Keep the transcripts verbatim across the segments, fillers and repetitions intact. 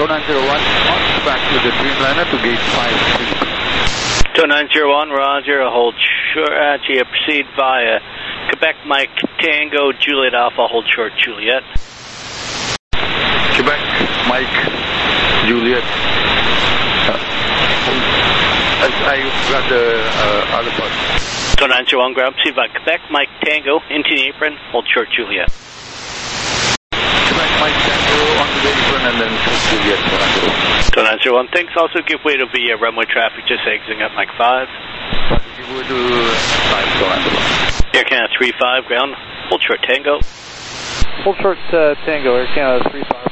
Tower nine zero one, back to the Dreamliner to gate five sixty. Tower nine zero one, Roger, hold short, uh, proceed via Quebec Mike Tango, Juliet Alpha, hold short Juliet. Quebec Mike Juliet. Uh, I, I got the uh, other part. Tower nine zero one, ground, proceed via Quebec Mike Tango, into the apron, hold short Juliet. Quebec Mike Tango onto the apron and then short Juliet. Tower nine zero one, thanks. Also give way to via runway traffic, just exiting at Mike five. Give way to five, Tower nine zero one. Air Canada three five, ground, hold short Tango. Hold short uh, Tango, Air Canada three five.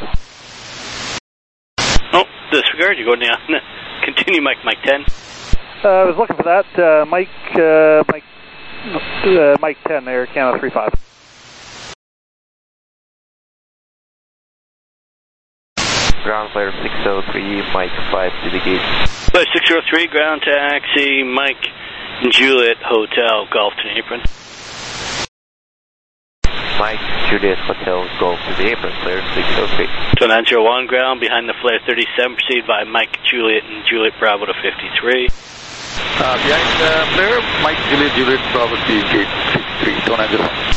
Oh, disregard, you're going down. Continue Mike, Mike ten. Uh, I was looking for that. Uh, Mike, uh, Mike, uh, Mike ten, Air Canada three five. Ground flare six oh three, Mike five to the gate. Flare six oh three, ground taxi, Mike Juliet Hotel, Golf to the apron. Mike Juliet Hotel, Golf to the apron, flare six oh three. Tower nine zero one, ground behind the flare thirty-seven, proceed by Mike Juliet and Juliet Bravo to fifty-three. Uh, behind the flare, Mike Juliet, Juliet Bravo to gate fifty-three, Tower nine zero one.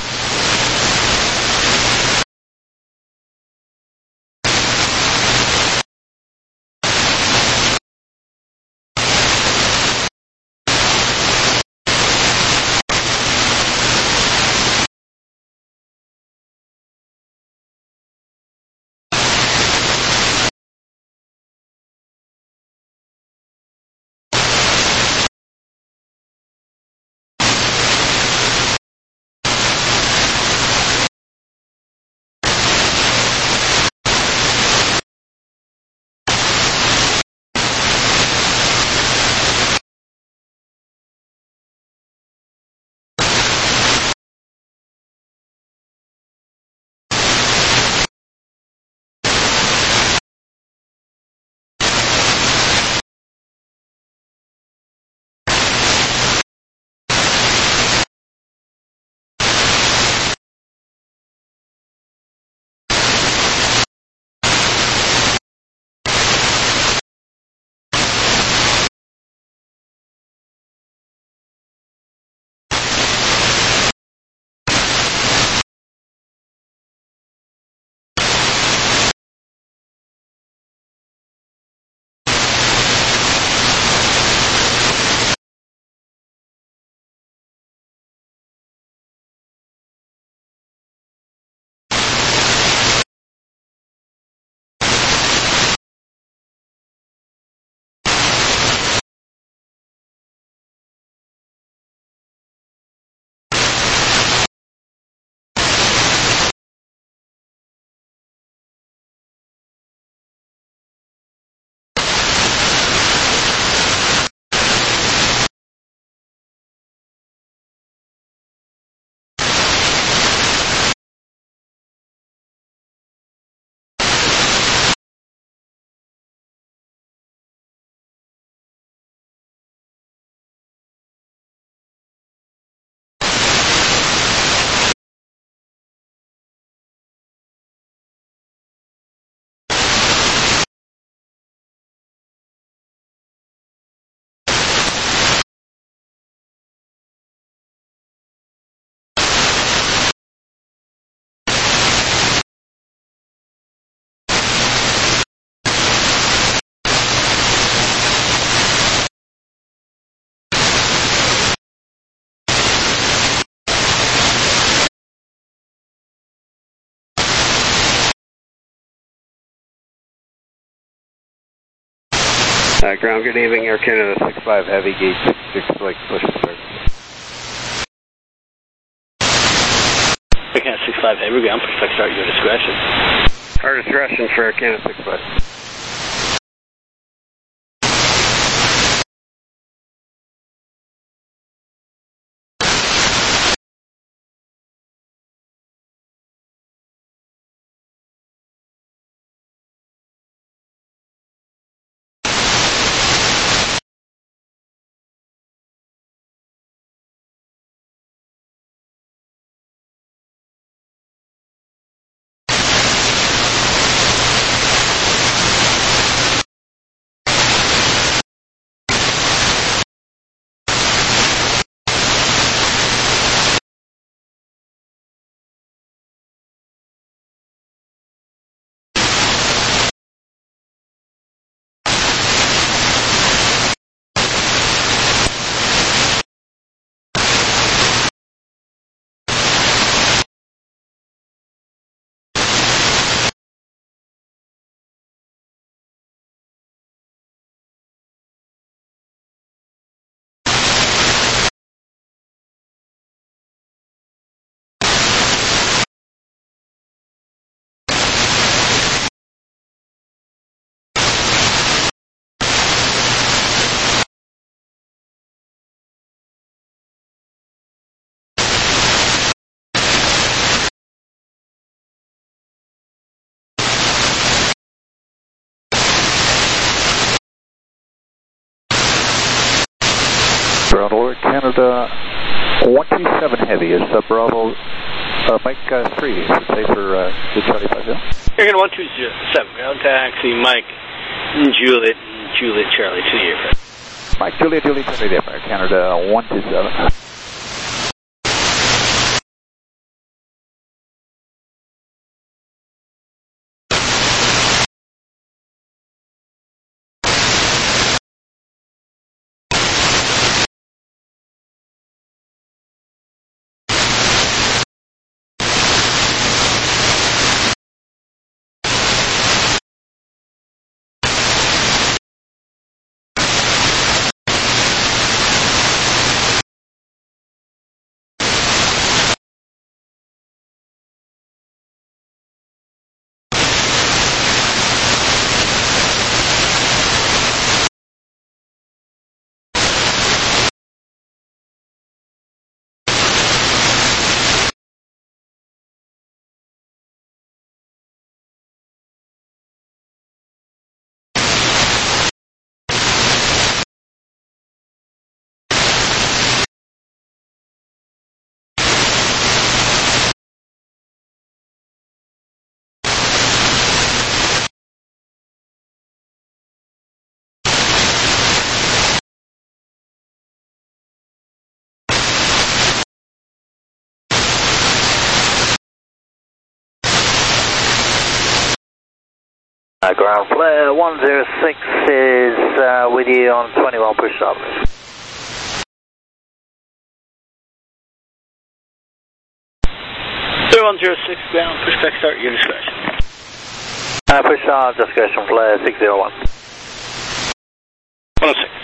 Uh, ground, good evening, Air Canada six five Heavy, gate six six, like push to start. Air Canada six five Heavy, ground, push to start, your discretion. Our discretion for Air Canada six five. Bravo, Canada one two seven Heavy is uh, Bravo, uh, Mike uh, three, I should say, for uh, the Charlie five zero. Airgun one two zero seven, ground taxi, Mike, Juliet, Juliet, Charlie to the aircraft. Mike, Juliet, Juliet, Charlie, aircraft, Canada one two seven. Uh, ground flare one zero six is uh, with you on twenty-one push stop. one zero six ground, push back start, your discretion. Uh, push start, discretion flare six zero one. one oh six.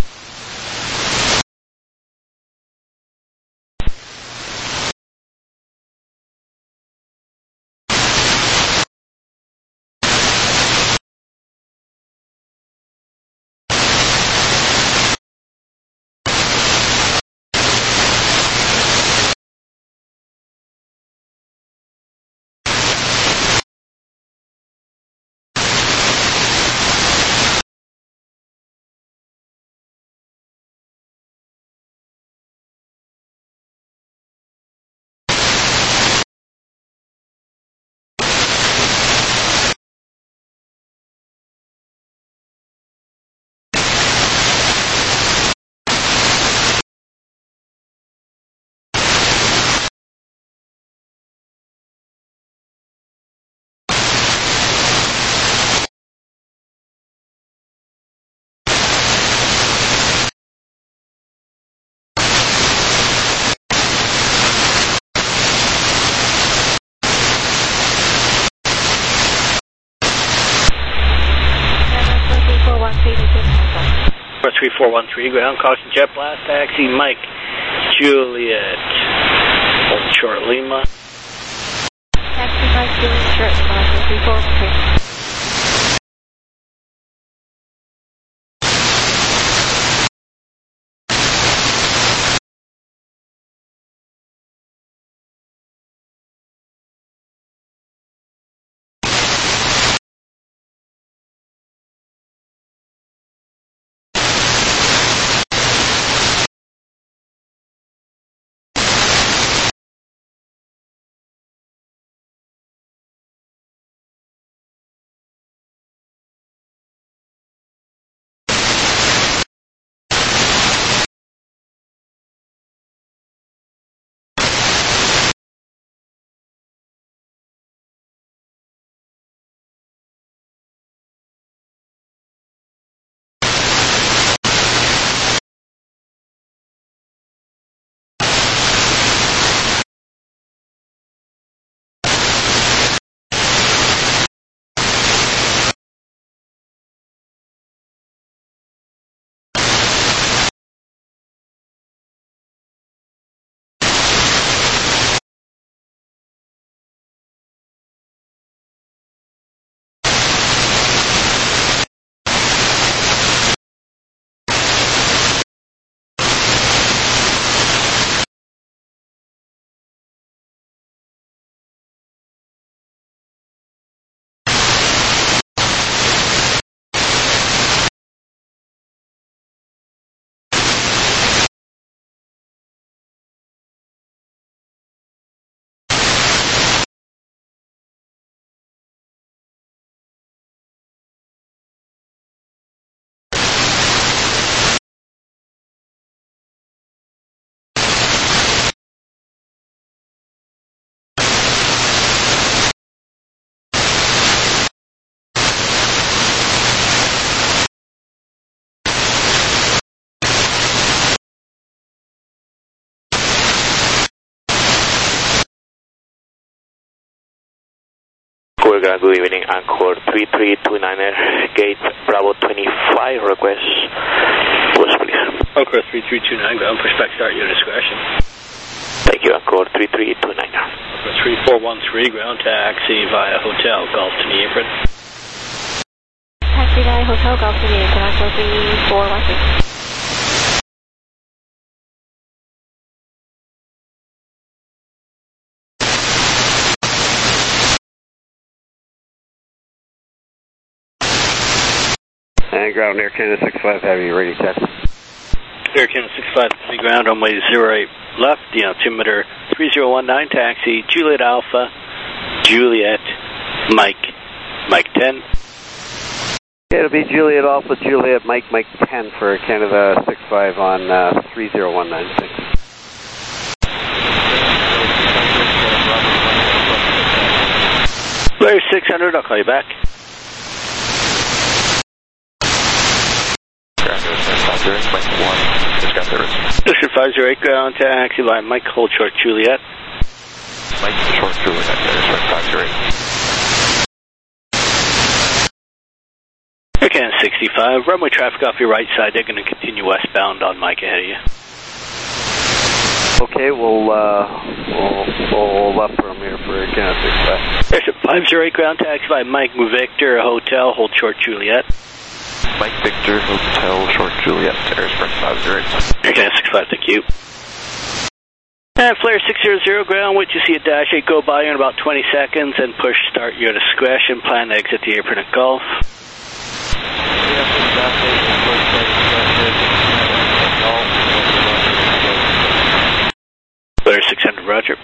three four one three, ground caution jet blast taxi, Mike, Juliet, hold short Lima. Taxi Mike, Juliet, short Lima, three four one three. ground, good evening, Anchor three three two niner, gate Bravo twenty-five, request, push please. Anchor three three two nine, ground, push back, start your discretion. Thank you, Anchor three three two niner. Anchor three four one three, ground taxi via Hotel Golf to the apron. Taxi via Hotel Golf to the apron, Anchor three four one three. And ground, Air Canada six five Heavy, ready to test. Air Canada six five Heavy, ground, runway zero eight left, the altimeter three zero one nine, taxi, Juliet Alpha, Juliet, Mike, Mike ten. It'll be Juliet Alpha, Juliet, Mike, Mike ten for Canada six five on uh, three zero one nine six. Blair six hundred, I'll call you back. Mike one, just got service. Ocean five zero eight, ground taxi by Mike, hold short Juliet. Mike, short Juliet, there's right five zero eight. Air Canada sixty-five, runway traffic off your right side, they're going to continue westbound on Mike ahead of you. Okay, we'll, uh, we'll, we'll left from here for Air Canada six five. Air five zero eight, ground taxi by Mike Victor, Hotel, hold short Juliet. Mike Victor, Hotel, short Juliet, Airspring five zero eight. Air Canada six five, thank you. And Flare six hundred, ground, wait to see a Dash eight go by in about twenty seconds and push start your discretion, plan to exit the apron at Golf. Flare six hundred, roger.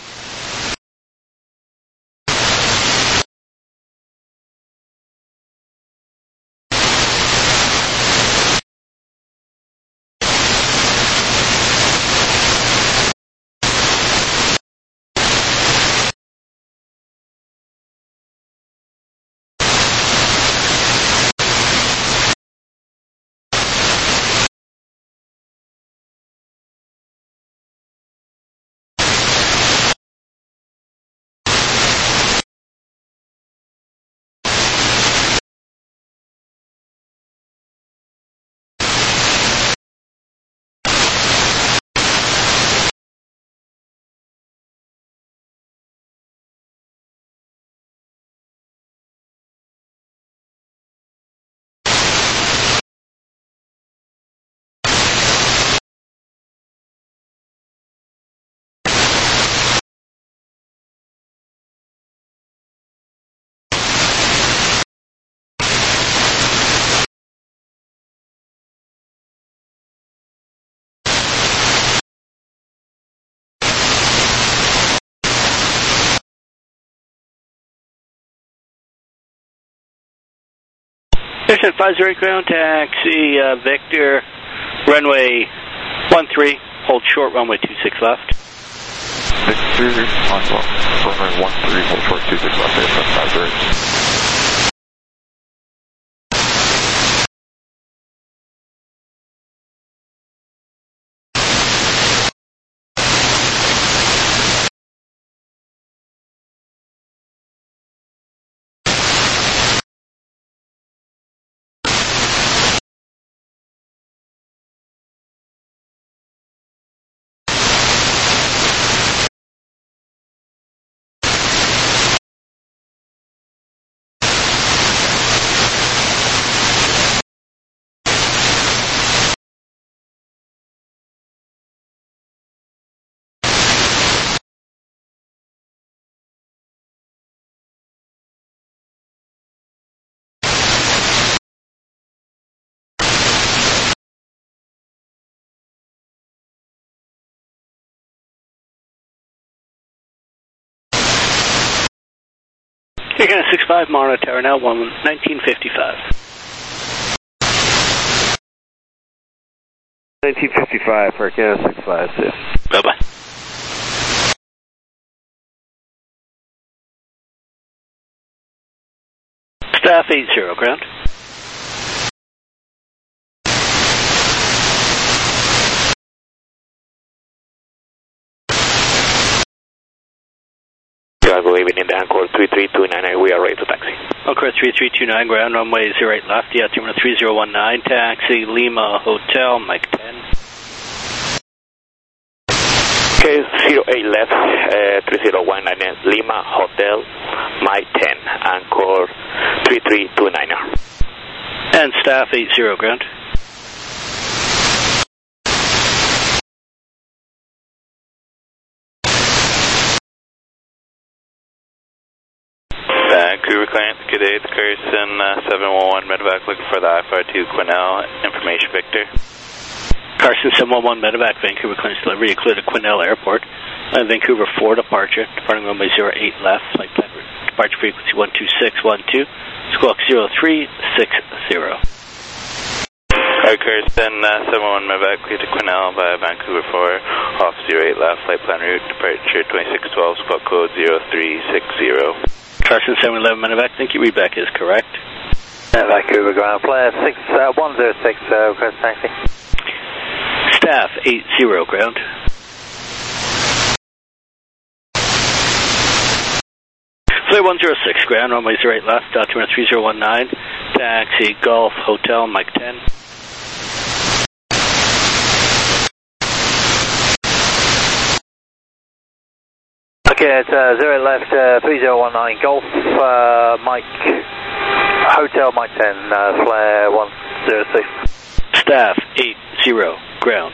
Air five zero eight, ground taxi, uh, Victor, runway one three, hold short, runway two six left. Victor, on runway one three, hold short two six left, Airspring five zero eight. Air Canada six five, monitor now, one nineteen fifty-five. nineteen fifty-five for Air Canada six five, see. Bye-bye. Staff eight zero, ground. Chicago Evening, Anchor three three two nine nine, we are ready to taxi. Anchor three three two nine, ground runway zero eight left, yeah, terminal three zero one nine, taxi, Lima Hotel, Mike ten. Okay, zero eight left, uh, three zero one nine, Lima Hotel, Mike ten, Anchor three three two nine. And staff eight zero, ground. Vancouver client, good day, it's Carson, uh, seven one one medevac looking for the I F R two Quinnell, information Victor. Carson seven one one medevac, Vancouver client's delivery included Quinnell Airport, uh, Vancouver four departure, departing runway zero eight left, flight plan departure frequency one two six one two, squawk zero three six zero. Alright, Carson, uh, seven one one medevac, clear to Quinnell by Vancouver four, off zero eight left, flight plan route, departure twenty-six twelve, squawk code zero three six zero. Carson seven eleven medevac, thank you, readback is correct. Vancouver ground flare six one zero six, uh, request taxi. Staff eight zero, ground. Flare one zero six, ground, runway zero eight left, altimeter three zero one nine, taxi, Golf Hotel, Mike ten. Okay, it's uh, zero left, uh, three zero one nine, Golf, uh, Mike, Hotel, Mike ten, uh, flare one zero six. Staff eight zero, ground.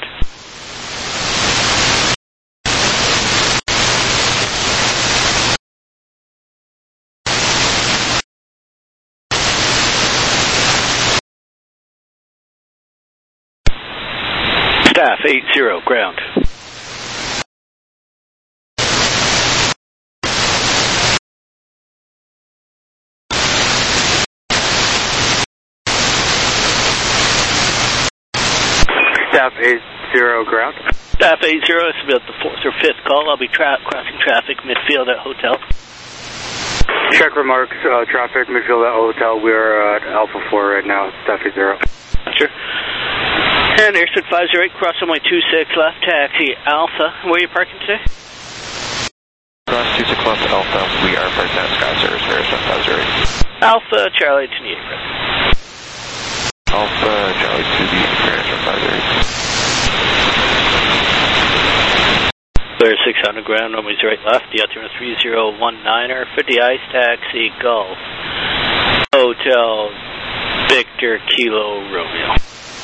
Staff eight zero, ground. Staff eight zero, ground. Staff eight zero, this will be the fourth or fifth call. I'll be tra crossing traffic midfield at hotel. Check remarks, uh, traffic midfield at hotel. We're uh, at Alpha four right now, Staff eight zero. Sure. And Airspeed five zero eight, cross runway two six left, taxi Alpha. Where are you parking today? Cross two six left Alpha, we are parked at Sky Service, Airspeed five zero eight. Alpha, Charlie to the Alpha, Charlie to the Airspeed five zero eight. Clear six hundred, ground, runway zero eight left, the altimeter three zero one niner, for the ice taxi, Golf Hotel, Victor Kilo Romeo.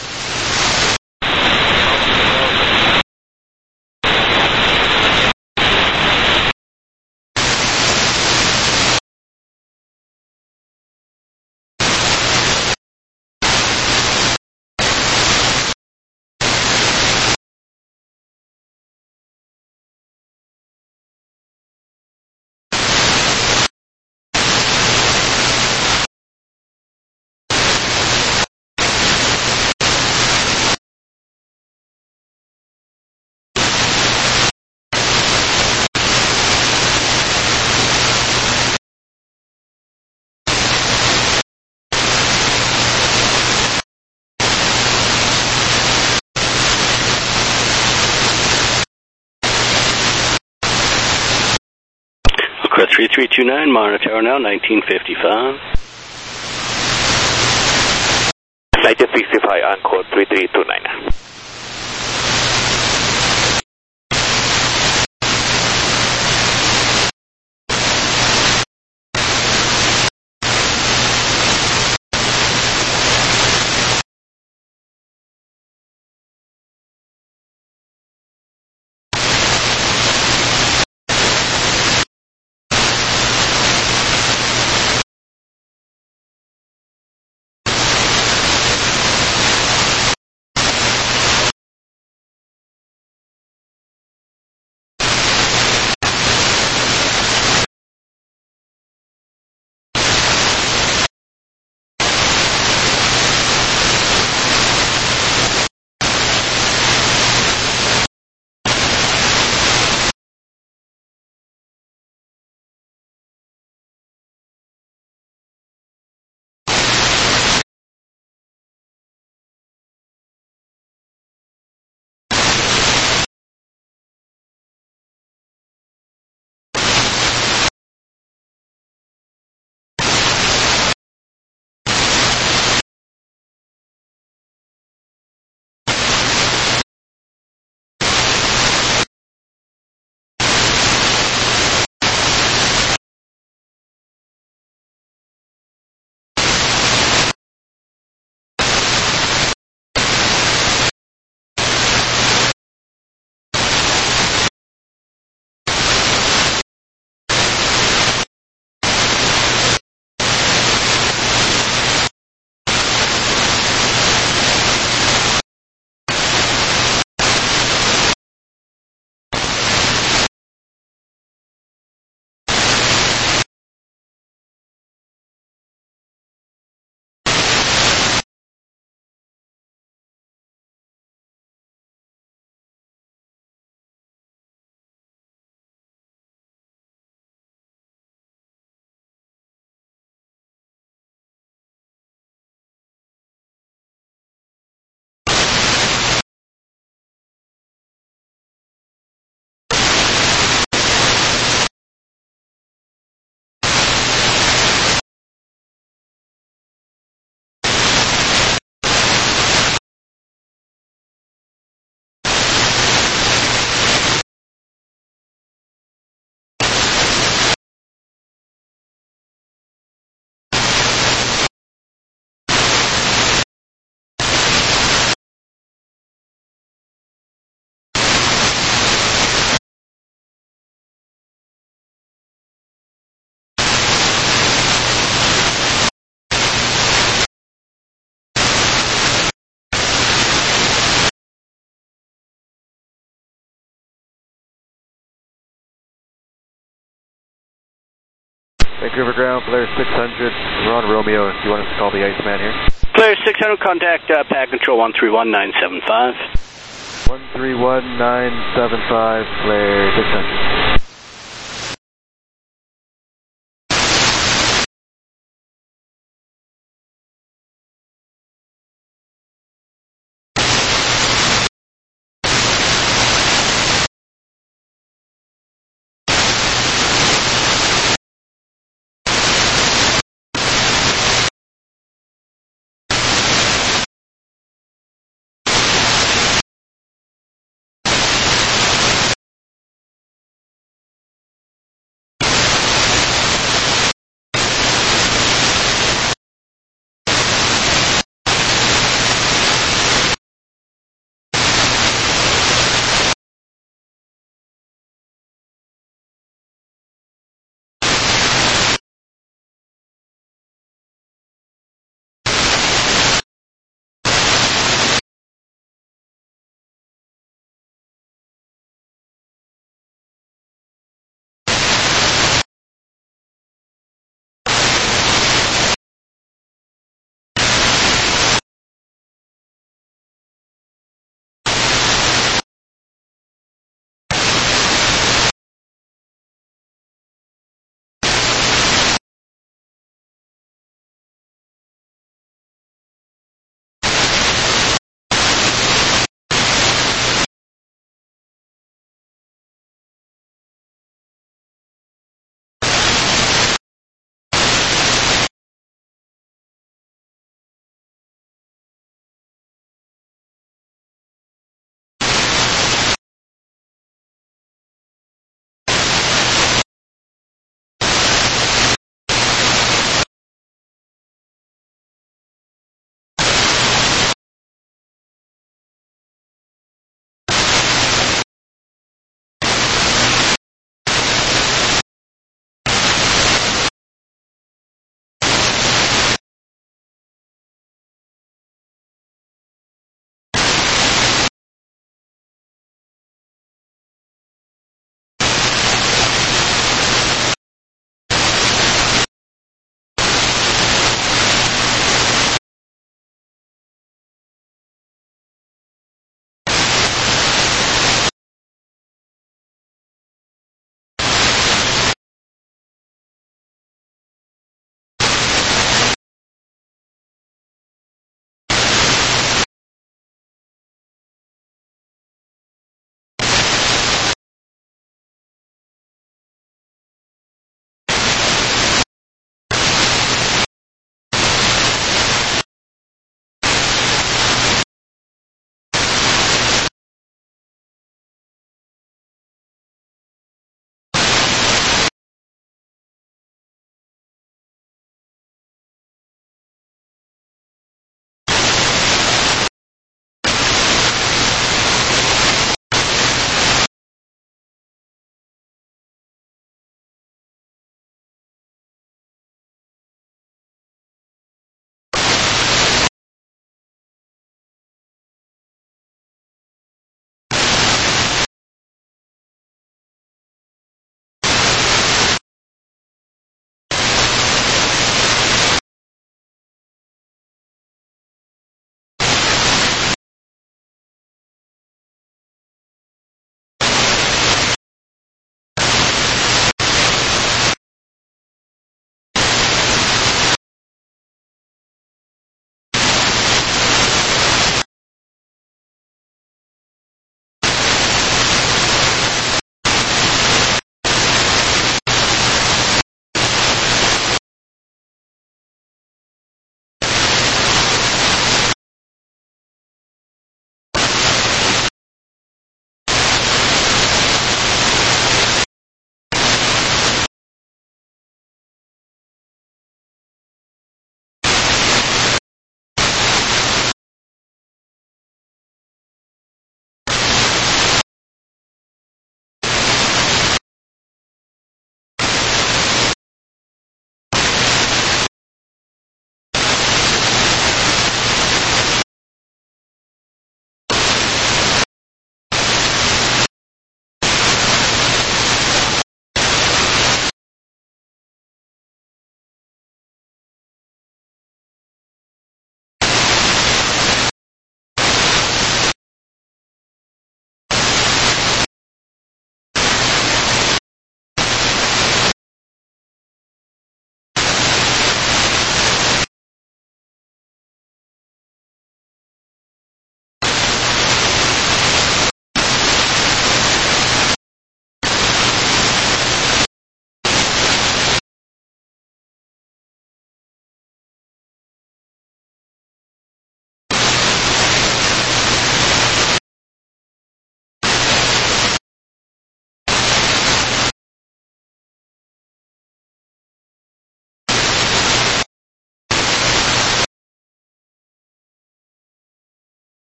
three three two nine, monitor now, nineteen fifty-five. nineteen fifty-five, Anchor three three two nine. Vancouver ground, Polaris six hundred, we're on Romeo if you want us to call the Iceman here. Polaris six hundred, contact uh, pad control one three one nine seven five. one three one nine seven five, Polaris six hundred.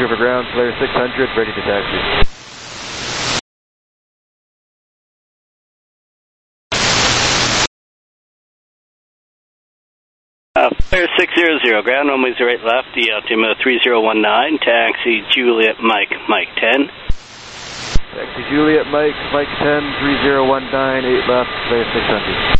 Vancouver ground, flare six hundred, ready to taxi. Uh, flare six hundred, ground runway zero eight left, D altimeter three zero one nine, taxi Juliet Mike, Mike ten. Taxi Juliet Mike, Mike ten, three zero one nine, eight left, flare six hundred.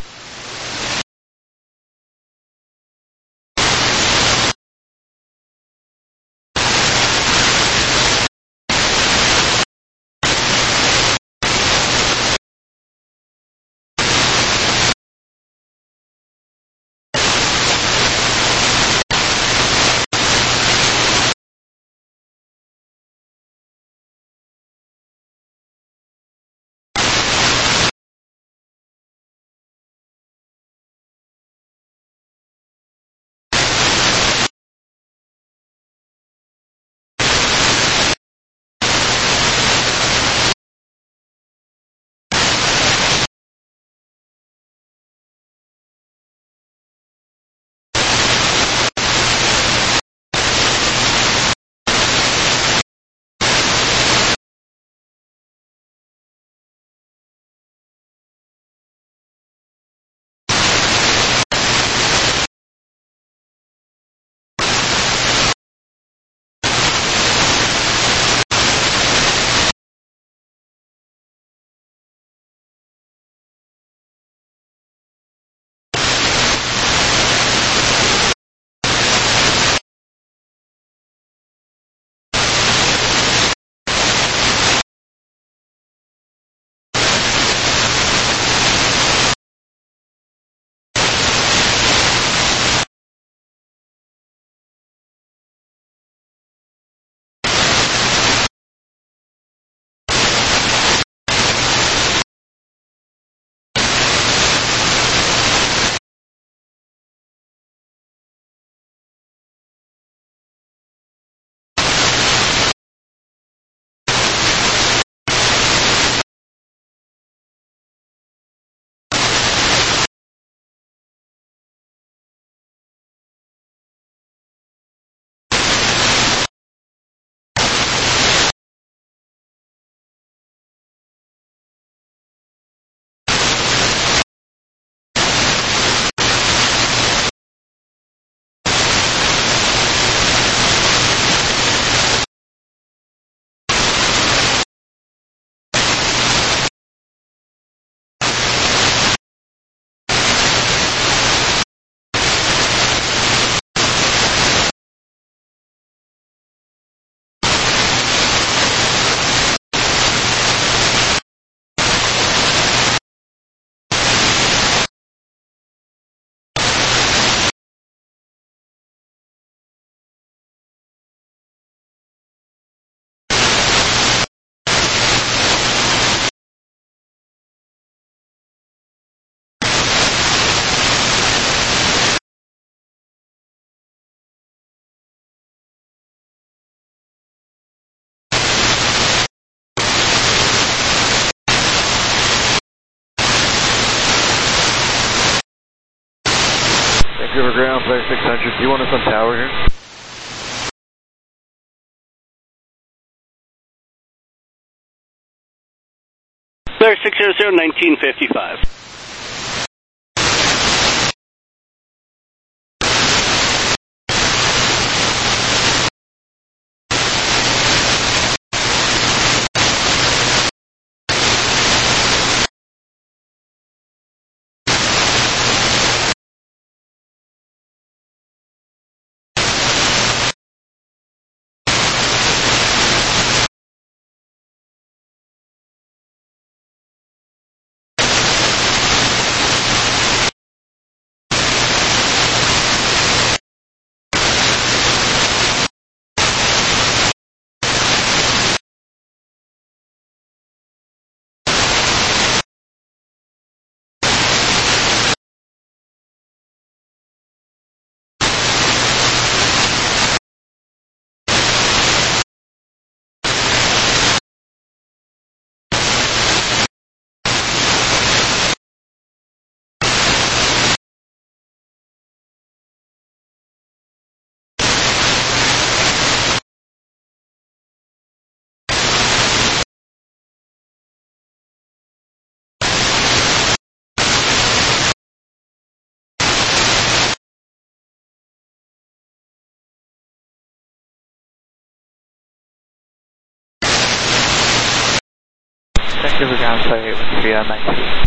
Vancouver ground, flare six hundred. Do you want us on tower here? Flare six hundred, nineteen fifty-five. Vancouver ground, Flare eight one three on nine.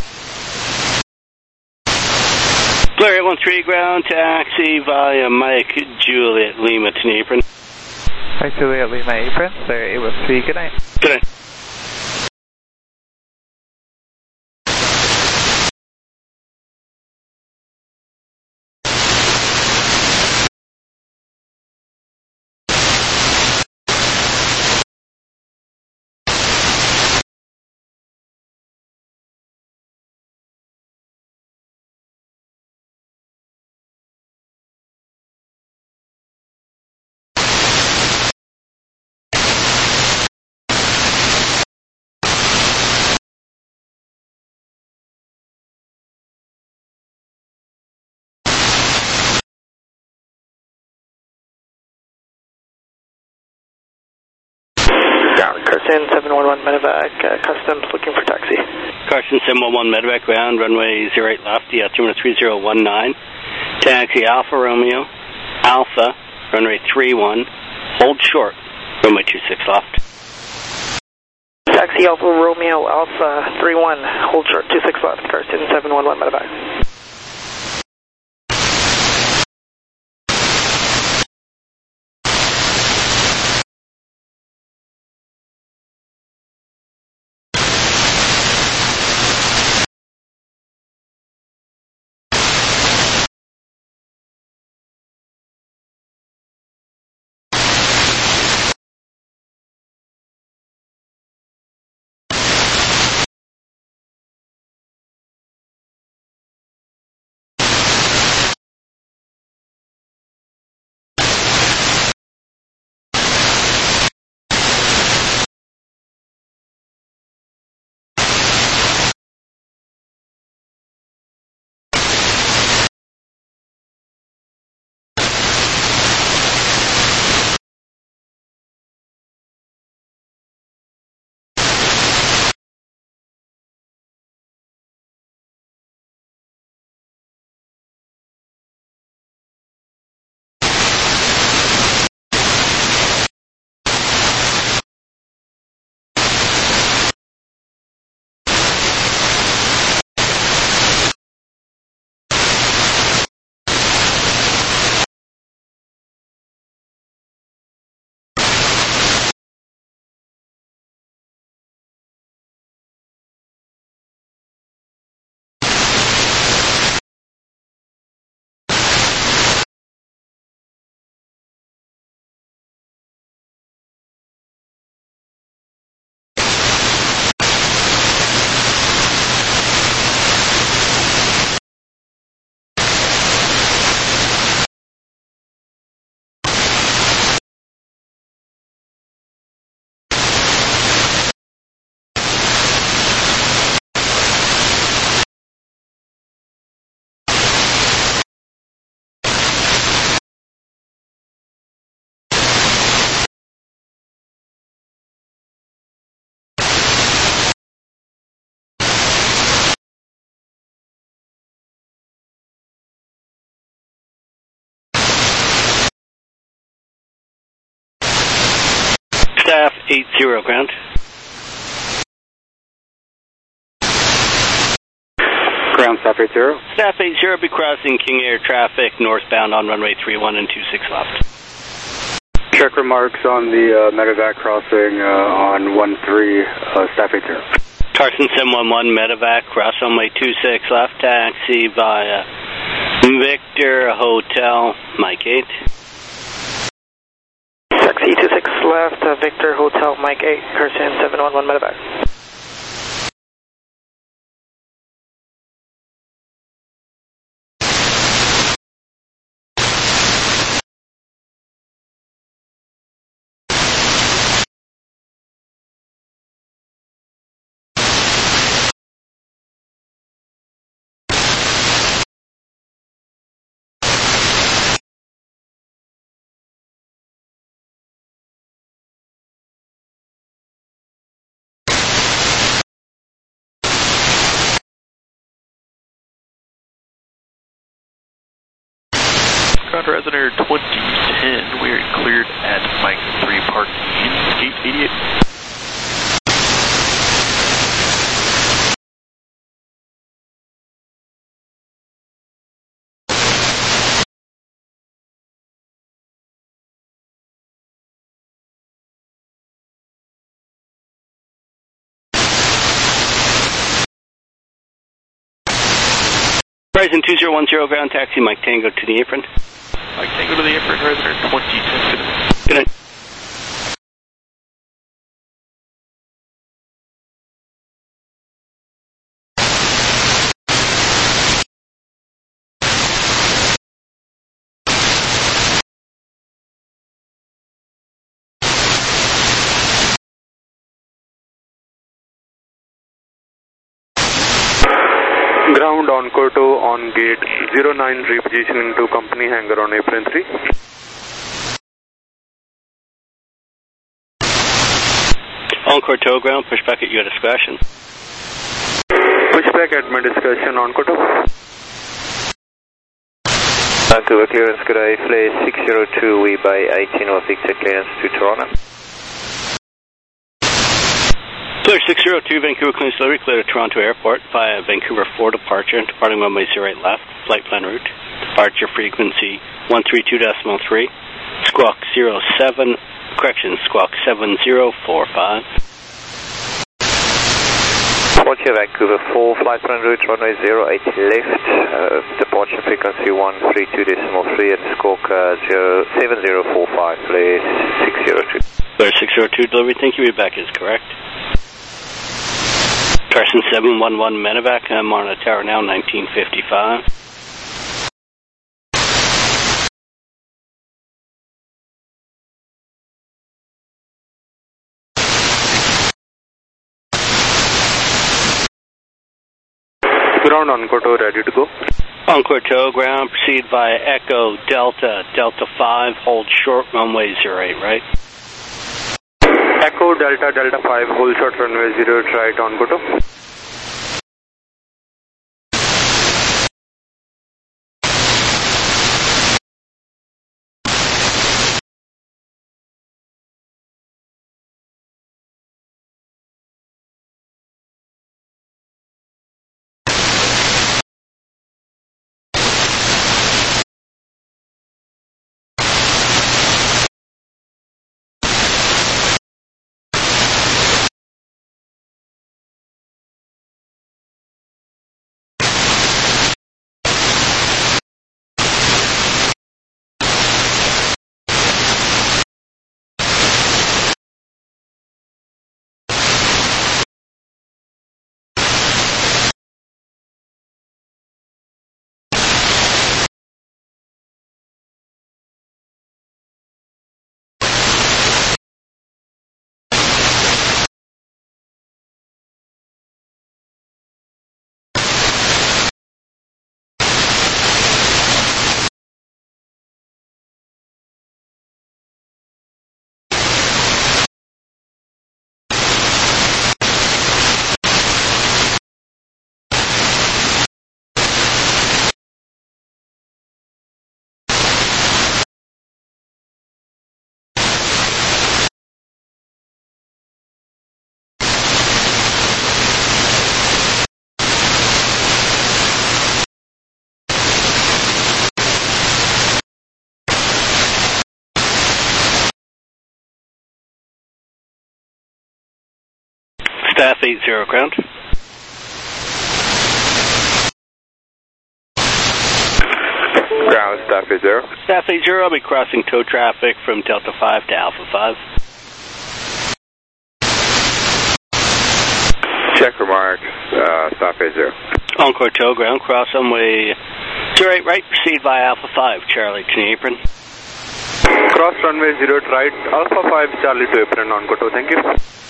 Flare eight one three ground, taxi via Mike Juliet Lima to apron. Mike Juliet Lima apron, Flare eight one three, good night. Good night. Carson seven one one Medevac, uh, Customs looking for taxi. Carson seven one one Medevac ground, runway zero eight left, altimeter three zero one nine. Taxi Alpha Romeo, Alpha, runway three one, hold short, runway two six left. Taxi Alpha Romeo, Alpha three one, hold short, two six left, Carson seven one one Medevac. Staff eight zero ground. Ground staff eight zero. Staff eight zero, be crossing King Air traffic northbound on runway three one and two six left. Check remarks on the uh, Medevac crossing uh, on one three, uh, staff eight zero. Carson seven one one Medevac, cross runway two six left, taxi via Victor Hotel, Mike eight. Taxi two six left, uh, Victor Hotel, Mike eight, Carson seven one one Medevac. Resonator twenty ten, we are cleared at Mike three parking in gate eighty-eight. Horizon two zero one zero, ground taxi, Mike Tango to the apron. Mike Tango to the apron, Horizon twenty ten. Good night. Ground on Koto on gate zero nine, repositioning to company hangar on apron three. On Koto ground, push back at your discretion. Push back at my discretion on Koto. Vancouver clearance, good day, flight six zero two, we by eighteen of Victor clearance to Toronto. Clear six zero two, Vancouver clearance delivery, clear to Toronto Airport via Vancouver four departure, departing runway zero eight left, flight plan route, departure frequency one three two point three, squawk zero seven, correction, squawk seven zero four five. Departure Vancouver four, flight plan route, runway zero eight left, uh, departure frequency one three two point three and squawk uh, seven zero four five, please six zero two. Clear six zero two delivery, thank you, Quebec is correct. Carson seven one one Medevac, I'm on a tower now, nineteen fifty-five. Ground on Koto, ready to go. On Koto ground, proceed via Echo Delta, Delta five, hold short runway zero eight, right? Echo Delta Delta five, hold short runway zero eight right on Koto. Staff eight zero ground. Ground, staff eight zero. Staff eight zero, I'll be crossing tow traffic from Delta five to Alpha five. Check remark, uh, staff eight zero. Encore tow ground, cross runway zero eight right, proceed via Alpha five, Charlie to the apron. Cross runway zero eight right, Alpha five, Charlie to apron on Koto, thank you.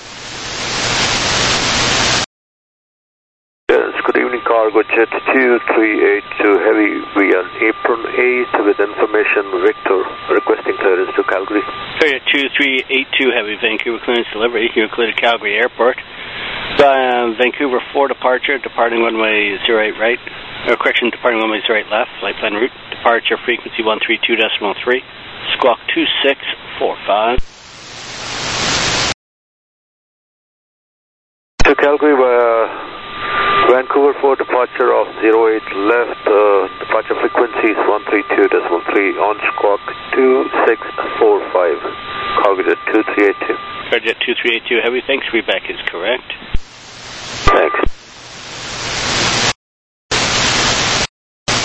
Yes, good evening, cargo jet two three eight two heavy, we are apron eight with information Victor, requesting clearance to Calgary. Area two three eight two heavy, Vancouver clearance delivery, you're clear to Calgary Airport. Uh, Vancouver four departure, departing runway zero eight right, or correction, departing runway zero eight left, flight plan route, departure frequency one three two point three, squawk two six four five. To Calgary, uh, Vancouver four departure of zero eight left, uh, departure frequency is one three two point three, on squawk two six four five, cargo jet two three eight two. Cargo jet two three eight two heavy, thanks, reback is correct. Thanks.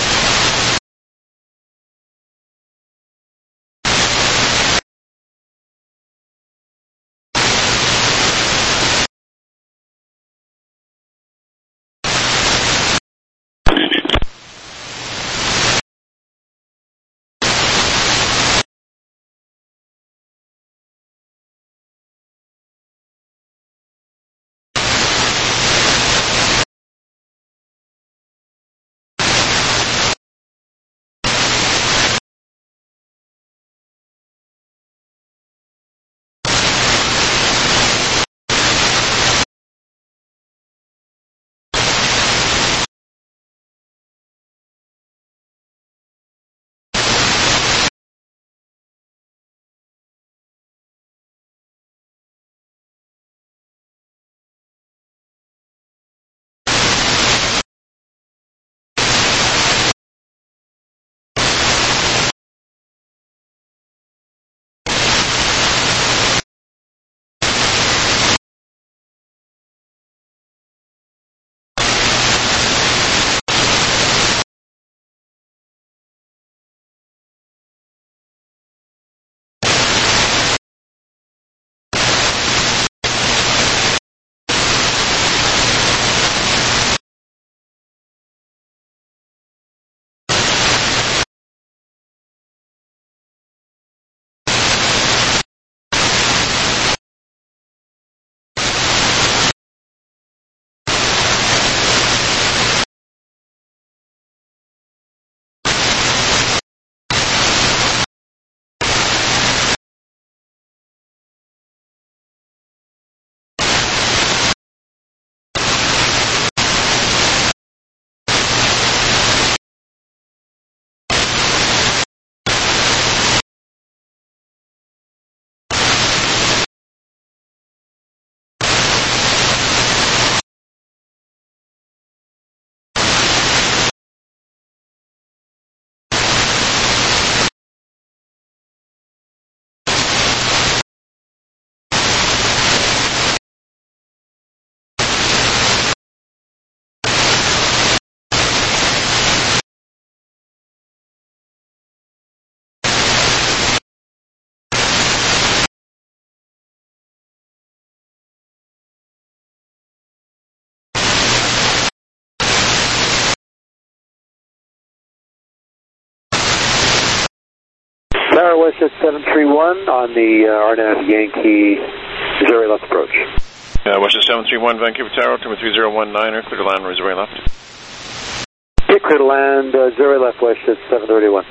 Tower WestJet seven three one on the uh, R N A V Yankee zero left approach. Uh, WestJet seven three one, Vancouver Tower, altimeter three zero one niner, clear to land, zero left. Okay, clear to land, uh, zero left, WestJet seven thirty-one.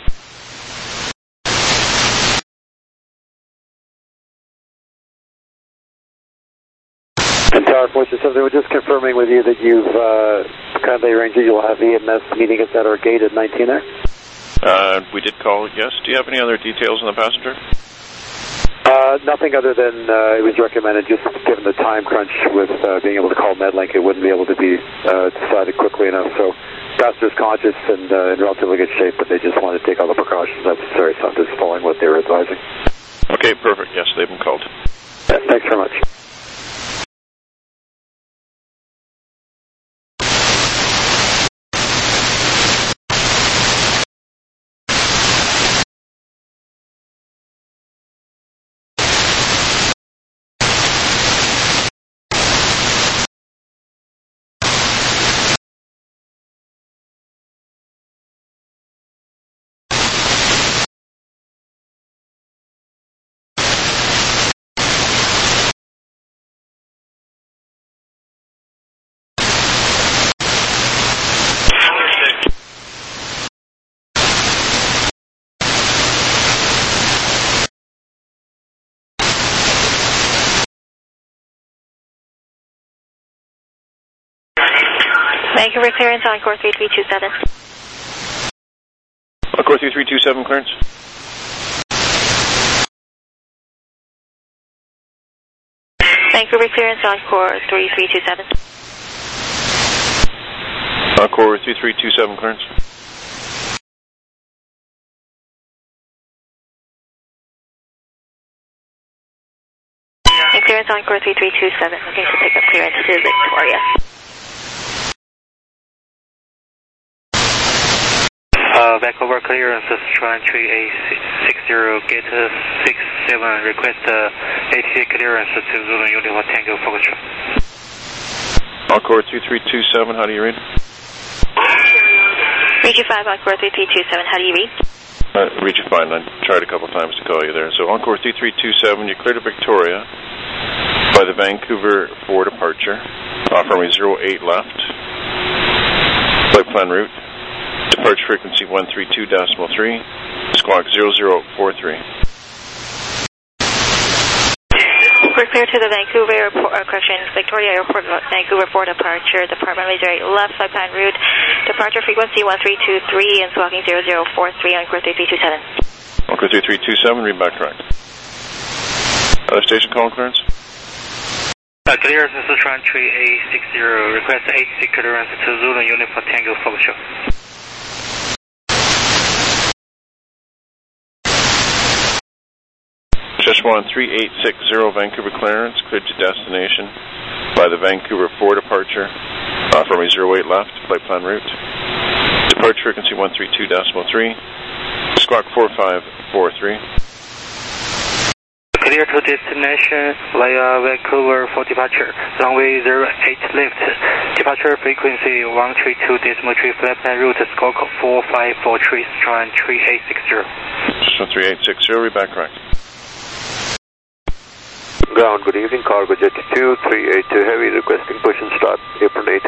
And Tower WestJet seven thirty-one, just confirming with you that you've uh, kindly arranged that you'll have E M S meeting us at our gate at nineteen there? Uh, we did call, yes. Do you have any other details on the passenger? Uh, nothing other than uh, it was recommended, just given the time crunch with uh, being able to call Medlink, it wouldn't be able to be uh, decided quickly enough. So, passenger's conscious and uh, in relatively good shape, but they just wanted to take all the precautions necessary, so I'm just following what they were advising. Okay, perfect. Yes, they've been called. Yeah, thanks very much. Vancouver clearance on Encore three three two seven. Encore three three two seven clearance. Vancouver clearance on Encore three three two seven. Encore three three two seven clearance. And clearance on Encore three three two seven, looking to pick up clearance to Victoria. Uh, Vancouver clearance is trying three eight six zero, gate six seven, request uh, A T C clearance to Zulu Uniform Tango Focus. Encore three three two seven, how do you read? Region five, Encore three three two seven, how do you read? Uh, Region five, I tried a couple of times to call you there. So Encore three three two seven, you cleared to Victoria by the Vancouver four departure, offer me zero eight left, flight plan route. Departure frequency one three two decimal three, squawk zero zero four three. We're clear to the Vancouver Airport, uh, correction, Victoria Airport, Vancouver four departure, department zero eight left, flight plan route, departure frequency one three two three, and squawking zero zero four three on Encore three three two seven. Encore three three two seven, read back correct. Other station call clearance? Uh, clearance is trying three eight six zero, request A T C clearance to Zulu Uniform Tango Focus. Szechuan three eight six zero, Vancouver clearance, cleared to destination by the Vancouver four departure, offer me zero eight left, flight plan route. Departure frequency one three two decimal three, squawk four five four three. Clear to destination via Vancouver for departure, runway zero eight left, departure frequency one three two decimal three, flight plan route, squawk four five four three, Strand three eight six zero. So three eight six zero, read back correct. Ground, good evening, Cargo Jet two three eight two Heavy, requesting push and start, April eighth.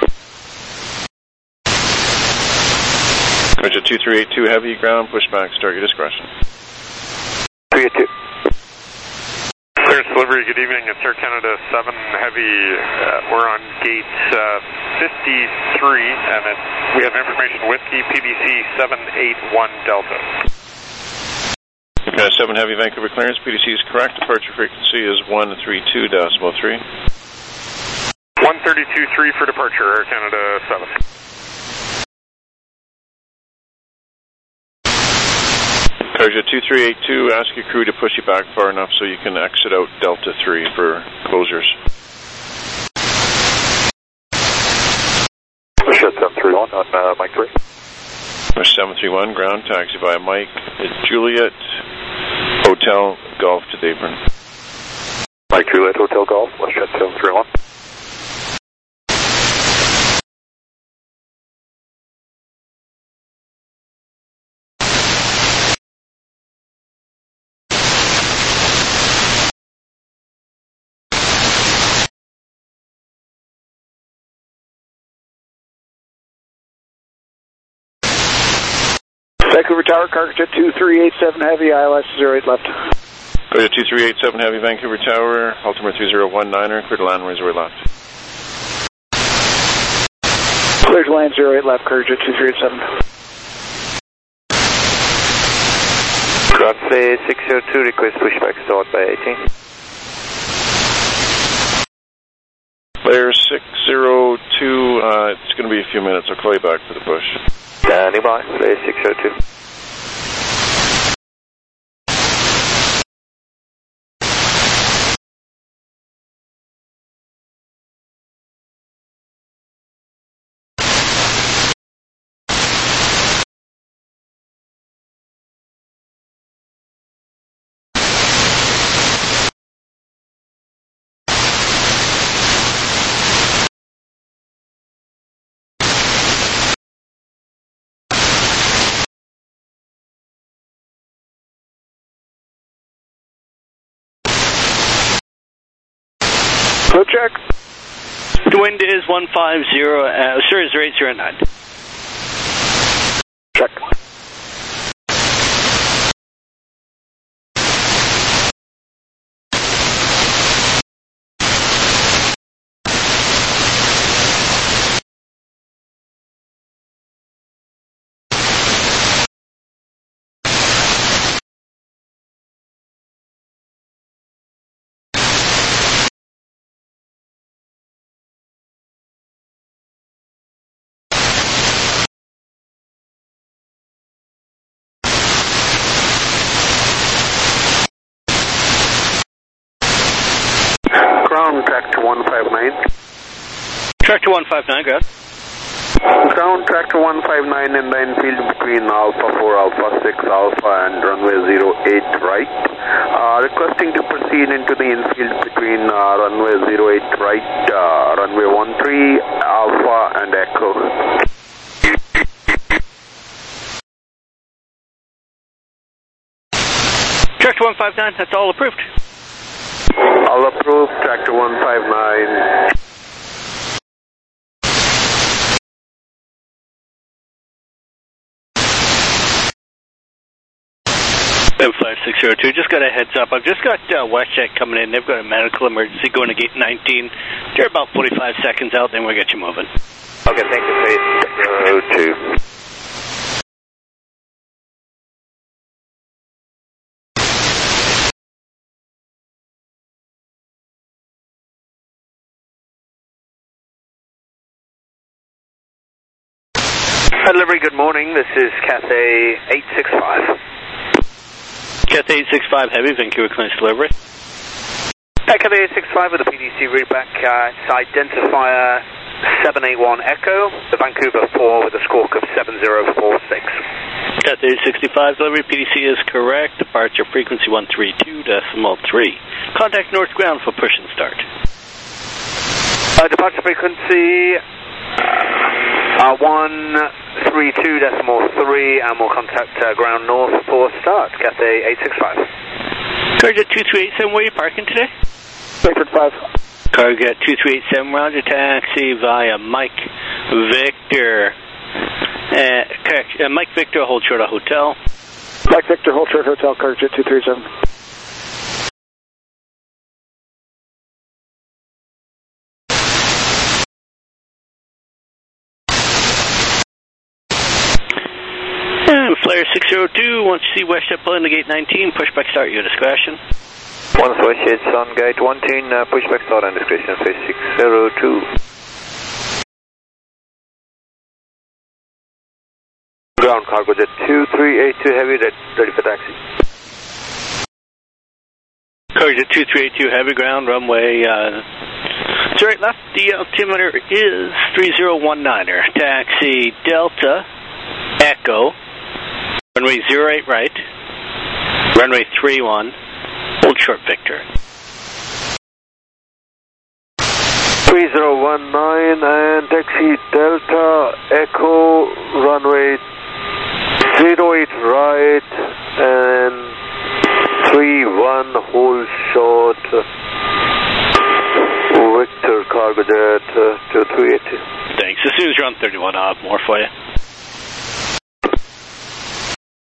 Cargo Jet two three eight two Heavy, ground, pushback, start your discretion. three eight two. Clearance delivery, good evening, it's Air Canada seven Heavy, uh, we're on gate uh, fifty-three, and it, we have information Whiskey, P B C seven eight one Delta. Uh, seven Heavy, Vancouver clearance, P D C is correct, departure frequency is one three two decimal three. one thirty-two three for departure, Air Canada seven. Cargo two three eight two, ask your crew to push you back far enough so you can exit out Delta three for closures. Shut seven three one on uh, Mike three. seven three one, ground, taxi via Mike, Juliet, Hotel, Golf to Dayburn. Mike Juliet, Hotel Golf, WestJet seven three one. Vancouver Tower, Cargojet two three eight seven Heavy, I L S zero eight left. Cargojet two three eight seven Heavy, Vancouver Tower, altimeter three zero one niner, clear to land runway zero eight left. Clear to land zero eight left, Cargojet two three eight seven. Crossway six zero two, request pushback start by eighteen. Player six zero two, uh, it's going to be a few minutes. I'll call you back for the push. Standing by, player six zero two. Clear check. The wind is one five zero, uh, sorry, zero eight zero nine. Check. Ground track to one five nine. Track to one five nine, go ahead. Ground track to one five nine in the infield between Alpha four, Alpha six, Alpha and runway zero eight right. Uh, requesting to proceed into the infield between uh, runway zero eight right, uh, runway one three, Alpha and Echo. Track to one five nine, that's all approved. All approved, track to one five nine. Flight six zero two, just got a heads up. I've just got uh, WestJet coming in. They've got a medical emergency going to gate nineteen. They're about forty-five seconds out, then we'll get you moving. Okay, thank you, please. zero two. Delivery, good morning. This is Cathay eight six five. Cathay eight six five Heavy, Vancouver Clinch delivery. Uh, Cathay eight six five with the P D C readback. Uh, it's identifier seven eight one Echo, the Vancouver four with a squawk of seven zero four six. Cathay eight sixty-five delivery, P D C is correct. Departure frequency one three two decimal three. Contact North Ground for push and start. Uh, departure frequency uh, one three two decimal three, and we'll contact uh, ground north for start. Cathay eight six five. Cargojet two three eight seven, where are you parking today? Bayford five. Cargojet two three eight seven, round your taxi via Mike Victor. Uh, correct, uh, Mike Victor, hold short of hotel. Mike Victor, hold short hotel, Cargojet two three seven. And Flyer six zero two, once you see WestJet pull into gate nineteen, pushback start your discretion. Once WestJet's on gate one ten, uh, pushback start and discretion, phase six zero two. Ground Cargojet two three eight two Heavy, ready for taxi. Cargojet two three eight two Heavy, ground, runway, uh, zero eight left, the altimeter is three zero one niner. Taxi Delta, Echo, runway zero eight right, runway three one, hold short Victor. three zero one nine and taxi Delta, Echo, runway zero eight right and three one, hold short, Victor Cargojet uh, two three eight two. Thanks. As soon as you're on thirty-one, I'll have more for you.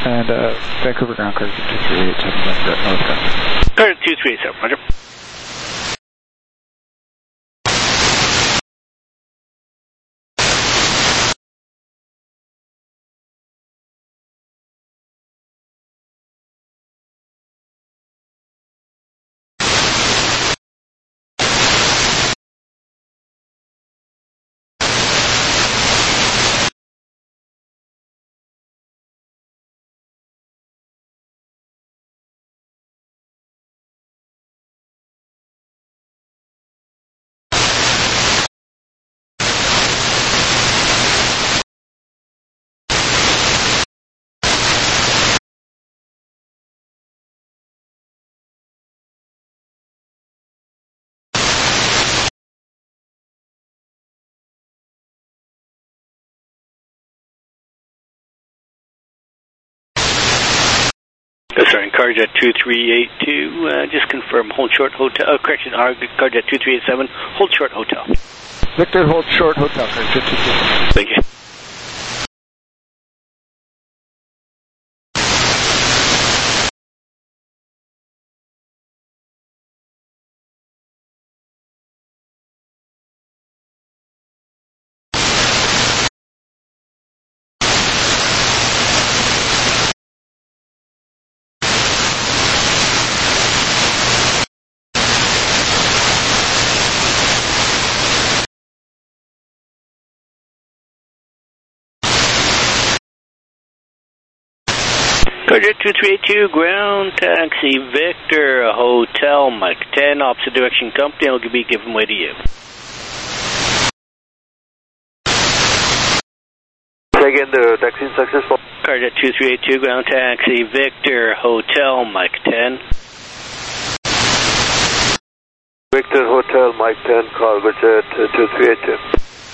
And uh, Vancouver ground clear two three eight seven, Northbound. Clear two three eight seven, roger. Sorry, Carjet two three eight two, uh, just confirm, hold short hotel, oh, correction, Carjet two three eight seven, hold short hotel. Victor, hold short hotel, Carjet two three eight seven. Thank you. Carjet two three eight two, ground taxi, Victor, Hotel, Mike ten, opposite direction company, I'll be giving way to you. Say again, the taxi successful. Carjet two three eight two, ground taxi, Victor, Hotel, Mike ten. Victor, Hotel, Mike ten, Carjet two three eight two.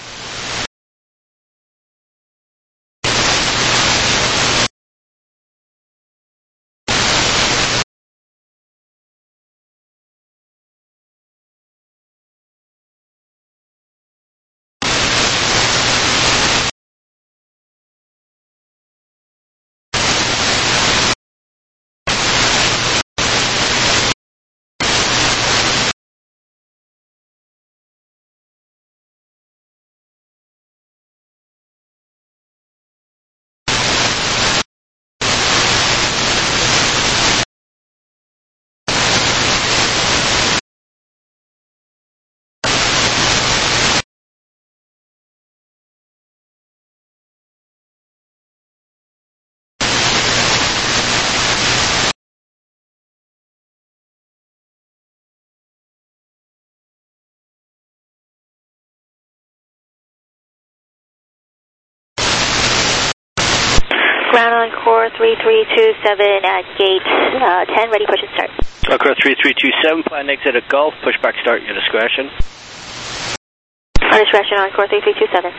Ground Encore three three two seven at gate uh, ten, ready, push and start. Encore three three two seven, plan exit at Gulf, push back start, your discretion. Our discretion, Encore three three two seven.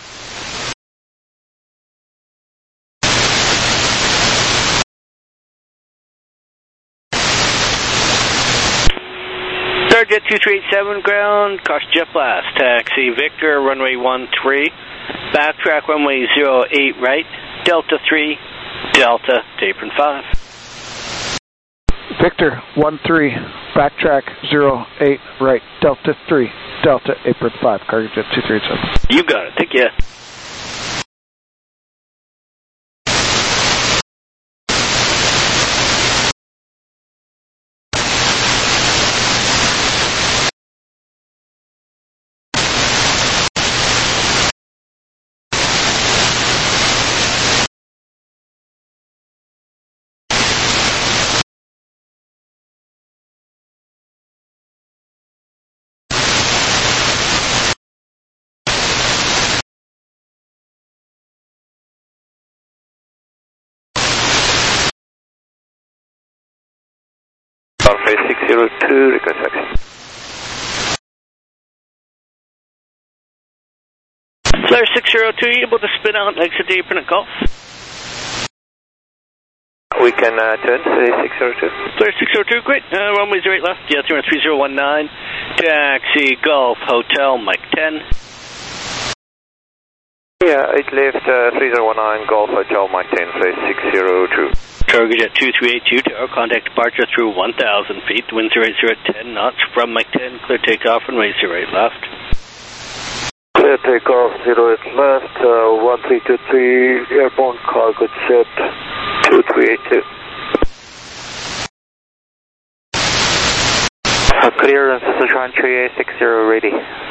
Carjet two three eight seven, ground, caution jet blast, taxi, Victor, runway one three, backtrack runway zero eight right, Delta three, Delta, apron five. Victor, one three, backtrack zero eight right, Delta three, Delta, apron five, Carjet two three eight seven. You got it, take care. Runway six zero two, request taxi. Flare six zero two, able to spin out and exit the apron at Gulf? We can uh, turn to six zero two. Flare six zero two, great. Uh, runway zero eight left, yeah, three zero one nine. Taxi, Gulf, Hotel, Mike ten. Yeah, eight left, uh, three zero one nine, Golf Hotel, Mike ten, flight six zero two. Target at two three eight two, tower contact departure through one thousand feet, wind zero eight zero at ten knots, from Mike ten, clear takeoff, runway zero eight left. Clear takeoff, zero eight left, uh, one three two three, airborne cargo jet, two three eight two. Uh, clearance, Sichuan three eight six zero ready.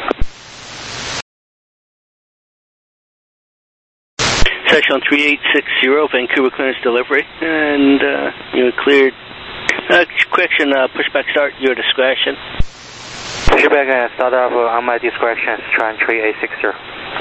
Section three eight six zero, Vancouver clearance delivery, and uh, you cleared. Uh, question, uh, pushback start, your discretion. Pushback and start off uh, on my discretion, Sichuan three eight six zero.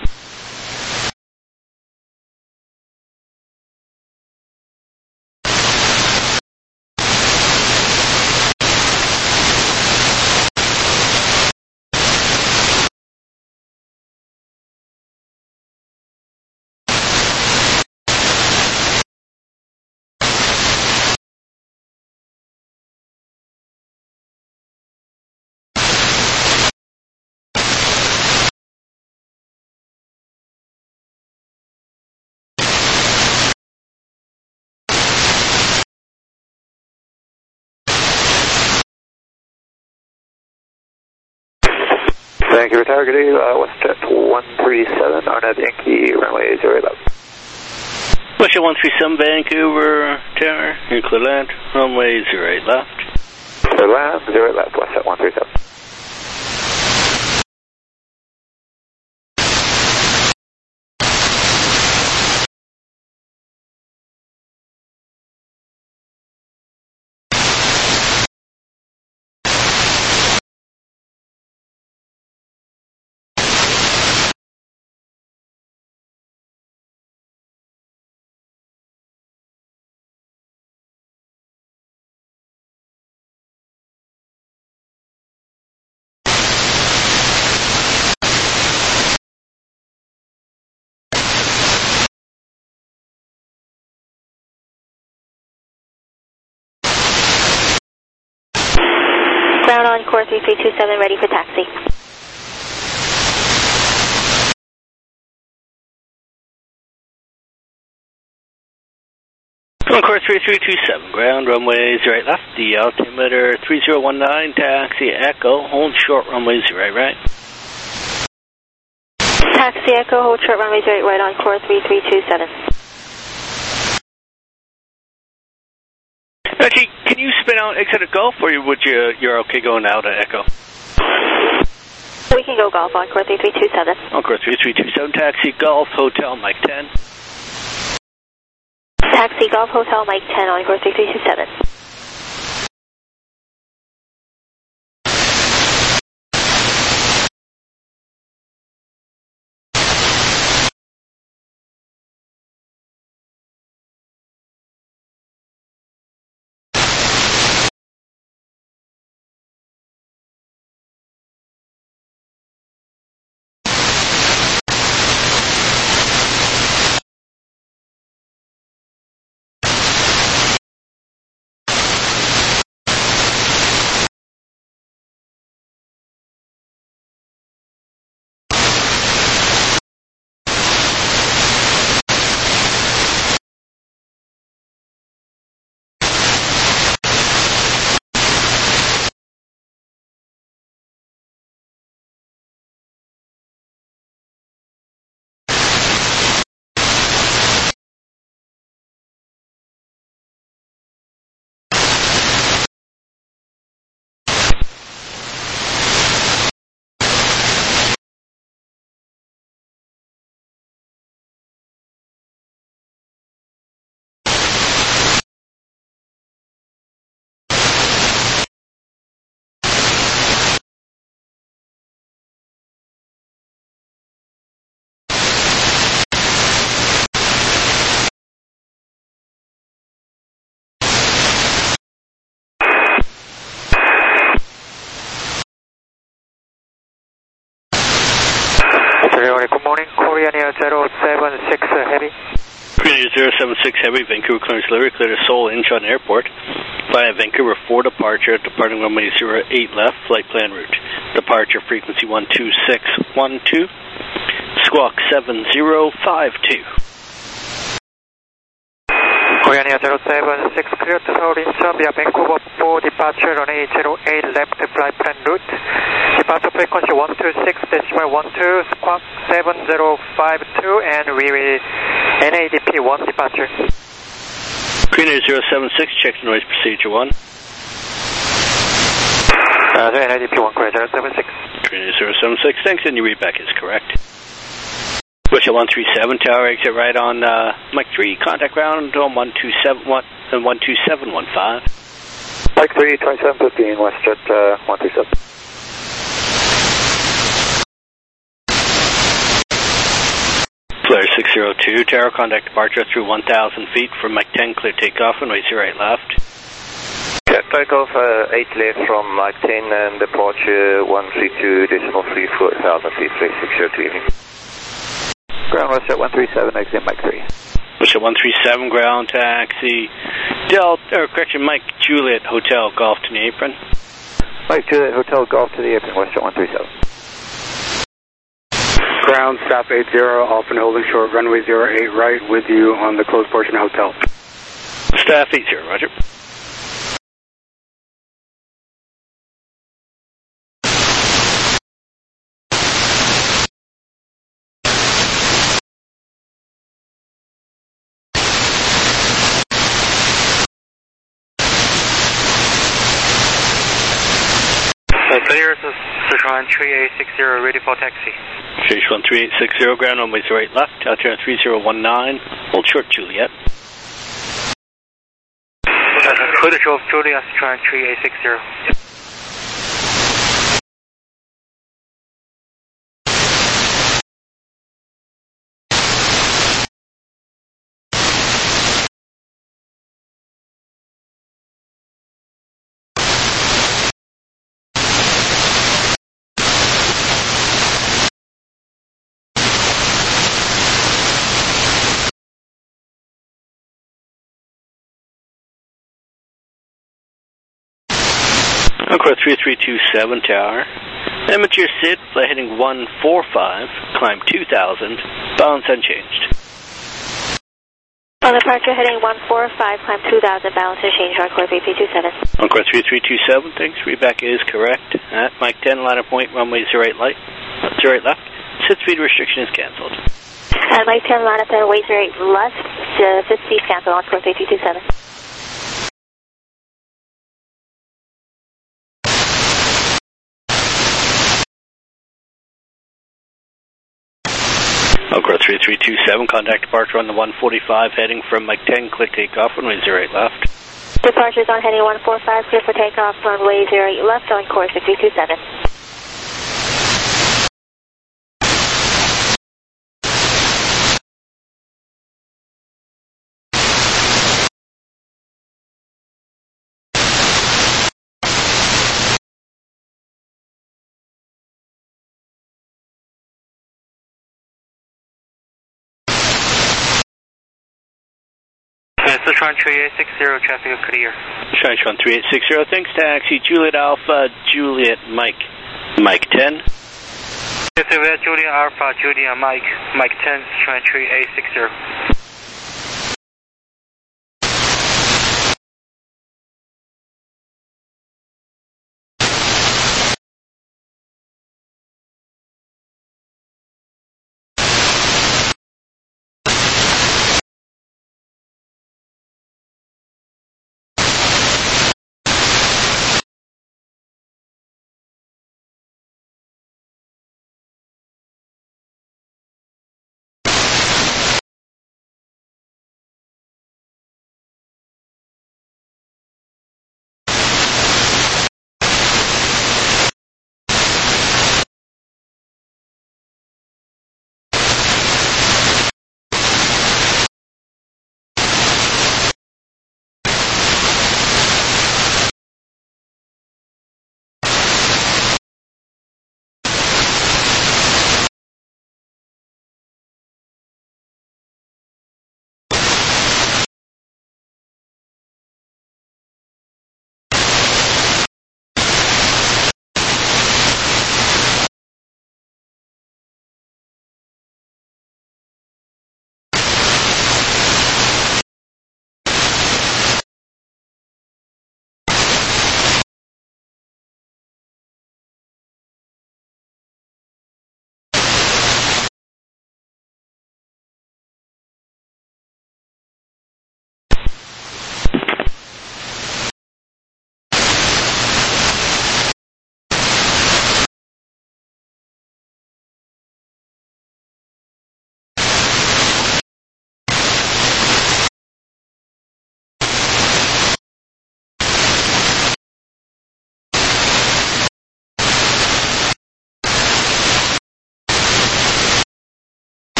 Thank you for targeting, uh, WestJet one three seven, Arnett Yankee, runway zero eleven. WestJet one three seven, Vancouver, Tower, you clear land, runway zero eight left. Clear land, zero eight left, WestJet one three seven. Ground on core three three two seven, ready for taxi. On course three three two seven, ground runway zero eight left, the altimeter three zero one nine, taxi Echo, hold short runway zero eight right. Taxi Echo, hold short runway zero eight right on core three three two seven. Actually, can you spin out exit at Gulf, or would you, you're okay going out at Echo? We can go Golf on core three three two seven. On core three three two seven, taxi Golf, Hotel Mike ten. Taxi Golf Hotel Mike ten on core three three two seven. Good morning, Korean Air zero seven six Heavy. Korean Air zero seven six Heavy, Vancouver clearance delivery, clear to Seoul Incheon Airport. Via Vancouver four departure, departing runway zero eight left, flight plan route. Departure frequency one two six one two. Squawk seven zero five two. Goiânia zero seven six, clear to hold in via Vancouver for departure runway zero eight left flight plan route. Departure frequency one two six decimal one two, squawk seven zero five two, and we will N A D P one departure. Green zero seven six, check the noise procedure one. Uh, N A D P one, correct, zero seven six. Green zero seven six, thanks, and your readback is correct. Russia one three seven, tower exit right on uh, Mike three, contact ground on one two seven one and one two seven one five. Mike three, twenty-seven fifteen, WestJet uh, one three seven. Flare six zero two, tower contact departure through one thousand feet from Mike ten, clear takeoff, runway zero eight left. Yeah, takeoff uh, eight left from Mike ten and departure one three two decimal three four thousand feet, three six zero two evening. Ground WestJet one three seven, exit Mike three. WestJet one three seven, ground taxi, Delta, or correction, Mike Juliet Hotel, Golf to the apron. Mike Juliet Hotel, Golf to the apron, WestJet one three seven. Ground, stop eight zero, off and holding short, runway zero eight right, with you on the closed portion hotel. Staff eight zero, roger. Clear to Sichuan three eight six zero, ready for taxi. Sichuan three eight six zero, ground runway zero eight left, altitude three zero one nine, hold short Juliet. Hold short Juliet, Sichuan three eight six zero. Encore three three two seven tower. Amateur Sid, flight heading one four five, climb two thousand, balance unchanged. On departure heading one four five, climb two thousand, balance unchanged, Encore three three two seven. Encore three three two seven, thanks, readback is correct. At Mike ten, line of point, runway zero eight light, zero eight left, sit speed restriction is cancelled. At Mike ten, line up and way zero eight left, uh, sit speed cancelled, Encore three three two seven. Encore three three two seven, contact departure on the one forty-five, heading from Mike ten, clear takeoff, runway zero eight left. Departures on heading one four five, clear for takeoff, runway zero eight left, on course three three two seven. Sichuan three eight six zero, traffic clear. Sichuan three eight six zero, thanks, taxi, Juliet Alpha, Juliet Mike, Mike ten. Juliet Alpha, Juliet Mike, Mike ten, Sichuan three eight six zero.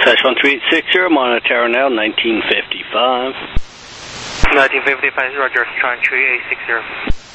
Dash one three eight six zero, monitor tower now, nineteen fifty-five. nineteen fifty-five, Roger, trying three eight six zero.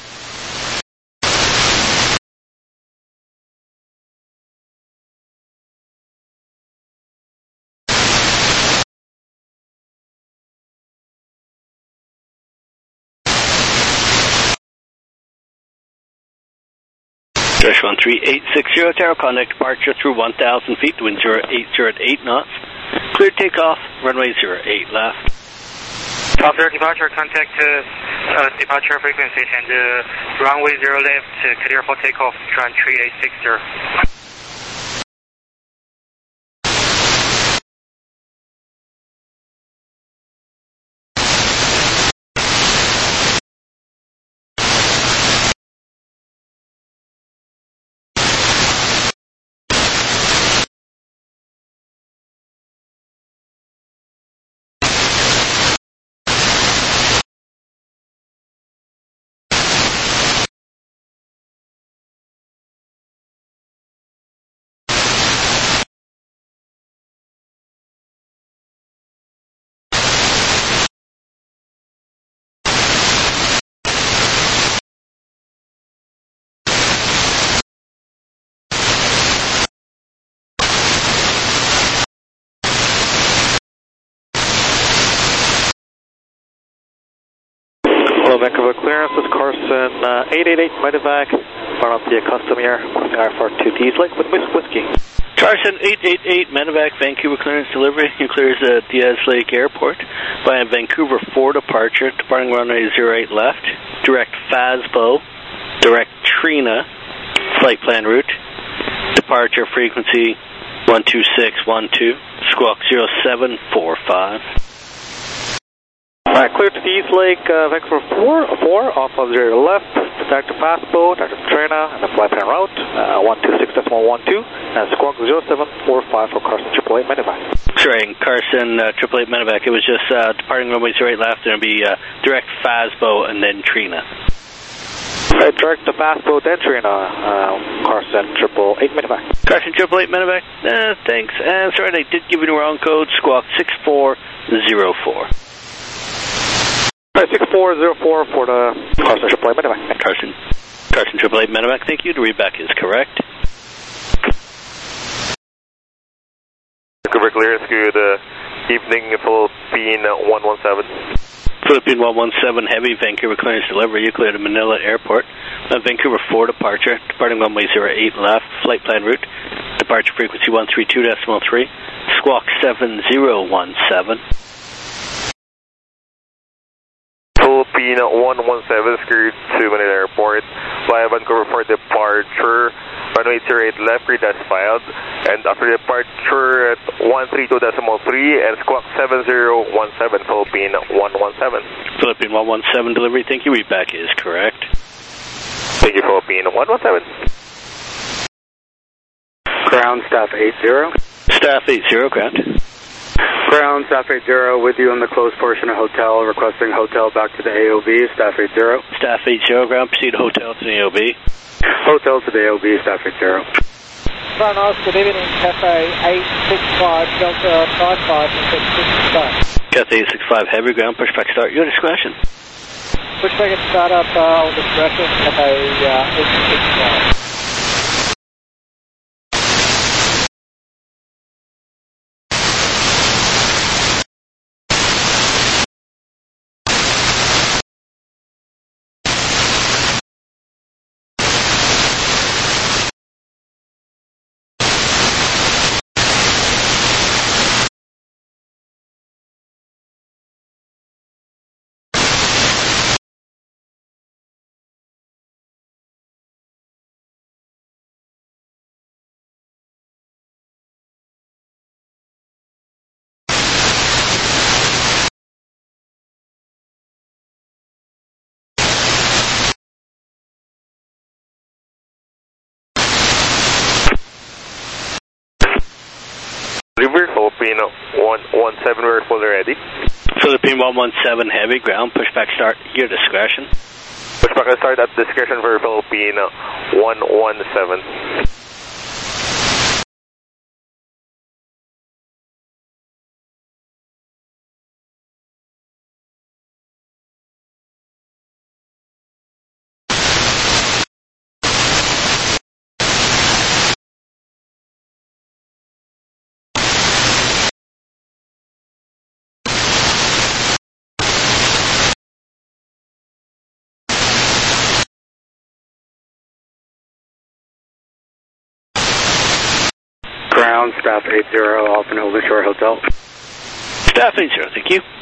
Dash one three eight six zero, tower, contact departure through one thousand feet, wind zero eight zero at eight knots. Clear takeoff, runway zero eight left. After departure, contact uh, uh, departure frequency and uh, runway zero left, uh, clear for takeoff, trying three eight six zero. Hello, Vancouver clearance, this is Carson uh, eight eight eight, medevac, far up the custom air, crossing R four two D's Lake with Miss Whiskey. Carson eight eight eight, medevac, Vancouver clearance delivery. You clears uh, Diaz Lake Airport via Vancouver four departure, departing runway zero eight left, direct Fasbo, direct Trina, flight plan route, departure frequency one two six one two, squawk zero seven four five. Alright, clear to the East Lake, uh, Vancouver four, four, off of zero left, Doctor Fasbo, Doctor Trina, and the flight plan route, uh, one two six decimal one two, and squawk zero seven four five for Carson triple eight medevac. Sorry, Carson uh, triple eight medevac, it was just uh, departing runway zero eight left, and it'll be uh, direct Fasbo and then Trina. Alright, direct to Fasbo, then Trina, uh, Carson triple eight medevac. Carson triple eight medevac, uh, thanks. Uh, sorry, they did give you the wrong code, squawk six four zero four. Alright, six four zero four for the Carson triple eight medevac. Carson, Carson triple eight medevac, thank you. The readback is correct. Vancouver clearance, good uh, evening, Philippine one one seven. Philippine one one seven Heavy, Vancouver clearance delivery. You cleared to Manila Airport. Uh, Vancouver four departure, departing runway zero eight left, flight plan route, departure frequency one three two decimal three, squawk seven zero one seven. Philippine one one seven, screwed to Manila Airport via Vancouver for departure, runway zero eight left, read as filed, and after departure at one three two decimal three and squawk seven zero one seven, Philippine one one seven. Philippine one one seven delivery, thank you. Readback is correct. Thank you, Philippine one one seven. Ground, staff eight zero. Staff eight zero, ground. Ground, staff eight zero, with you in the closed portion of hotel, requesting hotel back to the A O B, staff eight zero. Staff eight zero, ground, proceed hotel to the A O B. Hotel to the A O B, staff eight zero. Kronos, good evening, Cafe eight six five, Delta five five, and six five. Cafe eight six five, heavy ground, pushback start, your discretion. Pushback and start up uh, on discretion, Cafe uh, eight six five. Philippine one one seven, we're fully ready. Philippine one one seven heavy ground, pushback start, your discretion. Pushback start at discretion for Philippine one one seven. ground, staff eight zero, Alpha Nova Shore Hotel. Staff eight zero, thank you.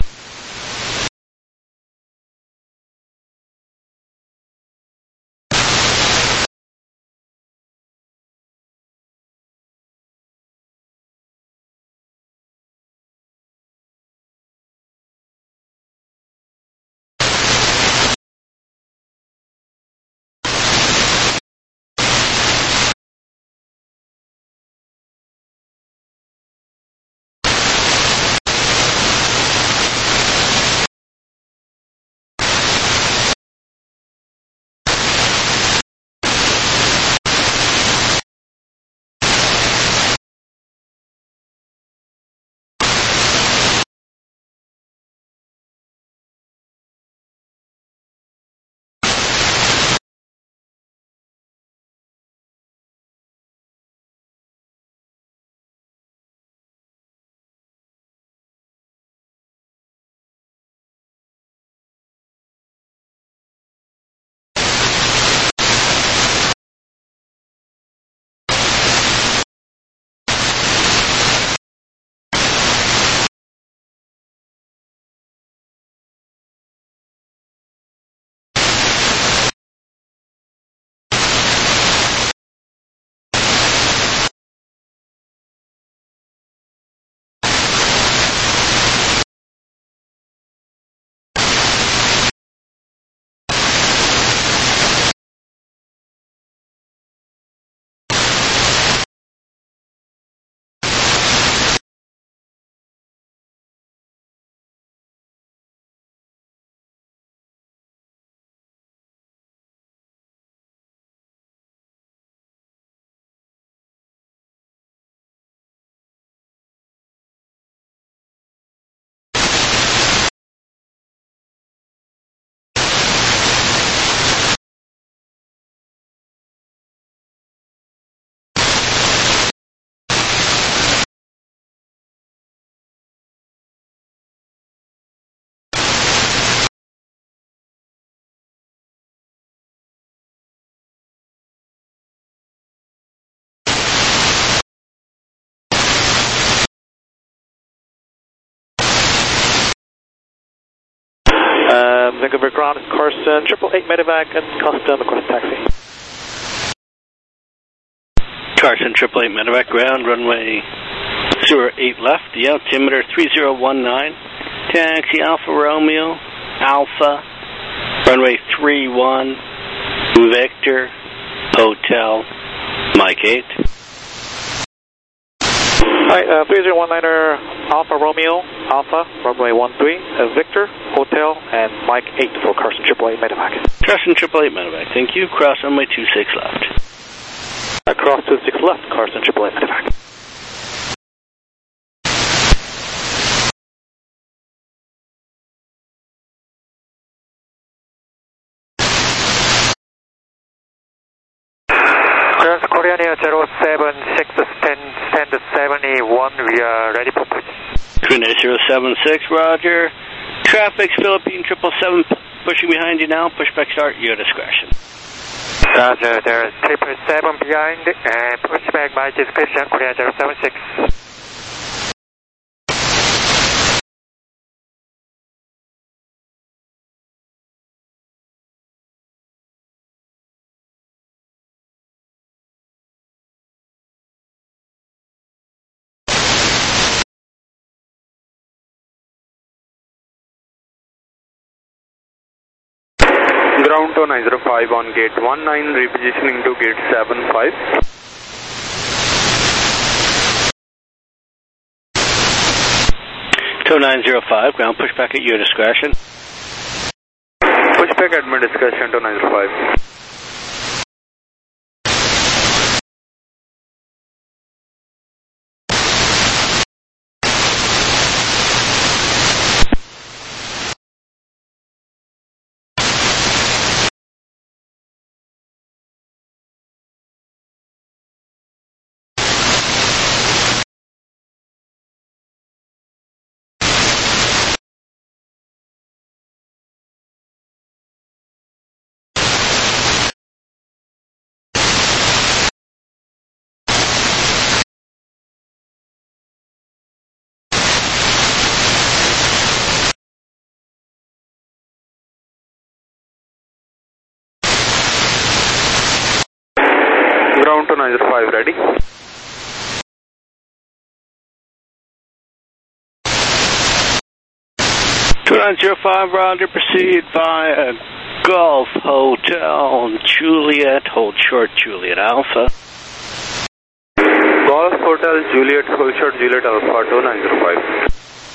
Um, Vancouver ground, Carson, triple eight medevac and Costa request taxi. Carson, triple eight medevac ground, runway zero eight left, the altimeter three zero one nine, taxi Alpha Romeo, Alpha, runway three one, Victor, Hotel, Mike eight. Alright, uh, three zero one niner, Alpha Romeo, Alpha, runway one three, uh, Victor, Hotel, and Mike eight for Carson triple eight medevac. Carson triple eight medevac, thank you. Cross runway two six left. Across two six left, Carson triple eight medevac. Trans Korean Air zero seven six, stand, stand seventy-one, we are ready for push. Twin Air zero seven six, roger. Traffic's Philippine triple seven pushing behind you now, pushback start, your discretion. Roger, there's triple seven behind, and pushback by discretion, Korean zero seven six. Ground to nine zero five on gate one nine, repositioning to gate seven five. Two nine zero five, ground pushback at your discretion. Pushback at my discretion to nine zero five. Ground to nine zero five, ready? two nine zero five, roger, proceed via Gulf Hotel Juliet, hold short Juliet Alpha. Golf Hotel Juliet, hold short Juliet Alpha, two nine zero five.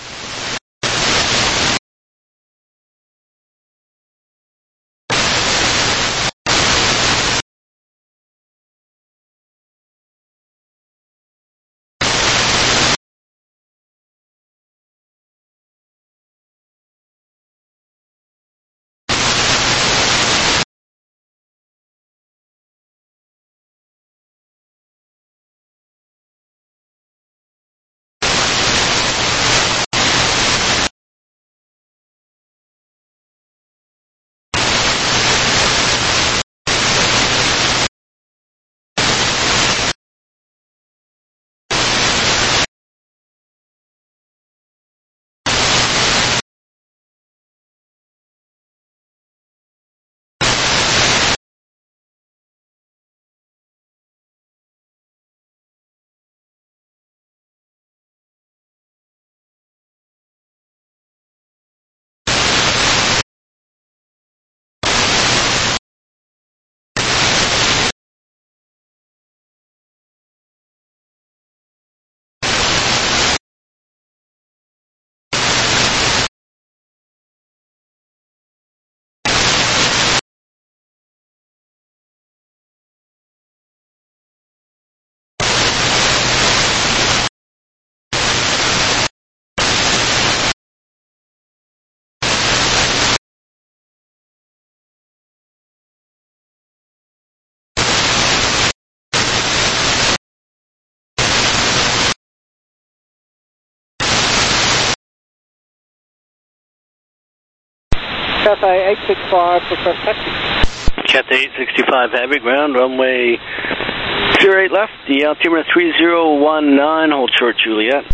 Cathay eight six five, request taxi. Cathay eight sixty-five, heavy ground, runway zero eight left, the altimeter three zero one nine, hold short Juliet.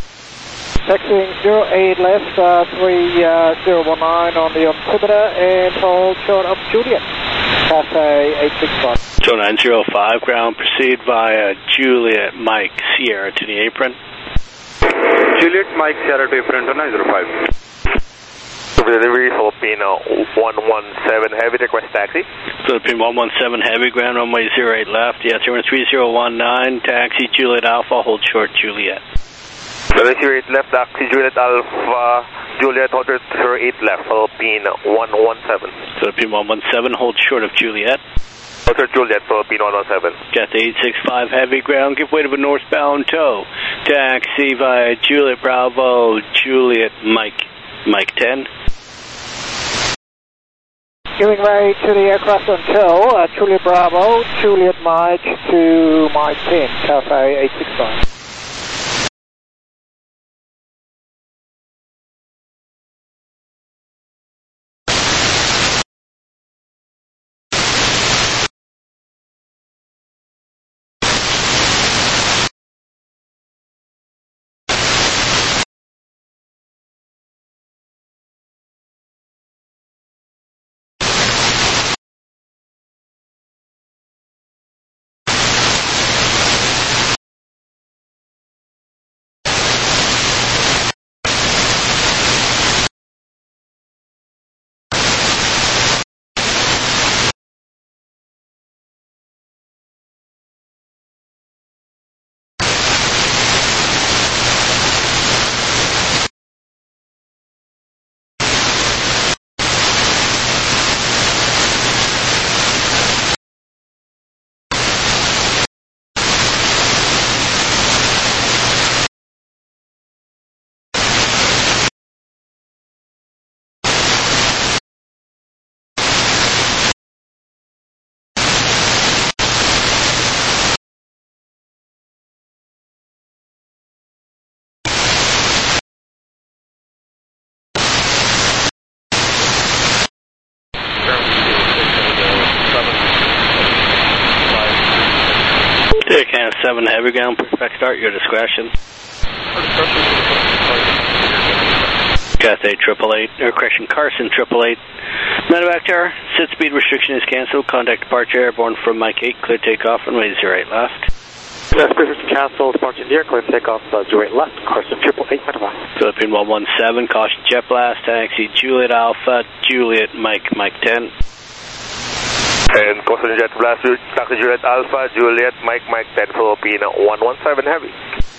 Taxiing zero eight left, uh, three zero one nine on the altimeter and hold short of Juliet. Cathay eight six five. two nine zero five, ground, proceed via Juliet Mike Sierra to the apron. Juliet Mike Sierra to apron to nine zero five. Delivery Filipino one one seven heavy, request taxi. Philippine one one seven heavy, ground runway zero eight left, the altimeter three zero one nine, taxi Juliet Alpha, hold short Juliet. zero eight left, taxi Juliet Alpha, Juliet, hold zero eight left, Philippine one one seven. Philippine one one seven, hold short of Juliet. Hold short Juliet, Philippine one one seven. Cathay eight six five heavy, ground, give way to a northbound tow. Taxi via Juliet Bravo, Juliet Mike, Mike ten. Giving way to the aircraft until uh, Juliet Bravo, Juliet Mike to Mike ten, Cathay eight six five. seven heavy, ground, perfect start, your discretion. Cathay triple eight, or correction, Carson triple eight. Medevac tower, set speed restriction is cancelled. Contact departure airborne from Mike eight, clear takeoff, runway zero eight left. That's cancelled, departure here, clear takeoff, uh, zero eight left, Carson triple eight, Medevac. Philippine one one seven, caution jet blast, taxi Juliet Alpha, Juliet Mike, Mike ten. And caution jet blast, taxi Juliet Alpha, Juliet Mike, Mike ten, Philippine one one seven heavy.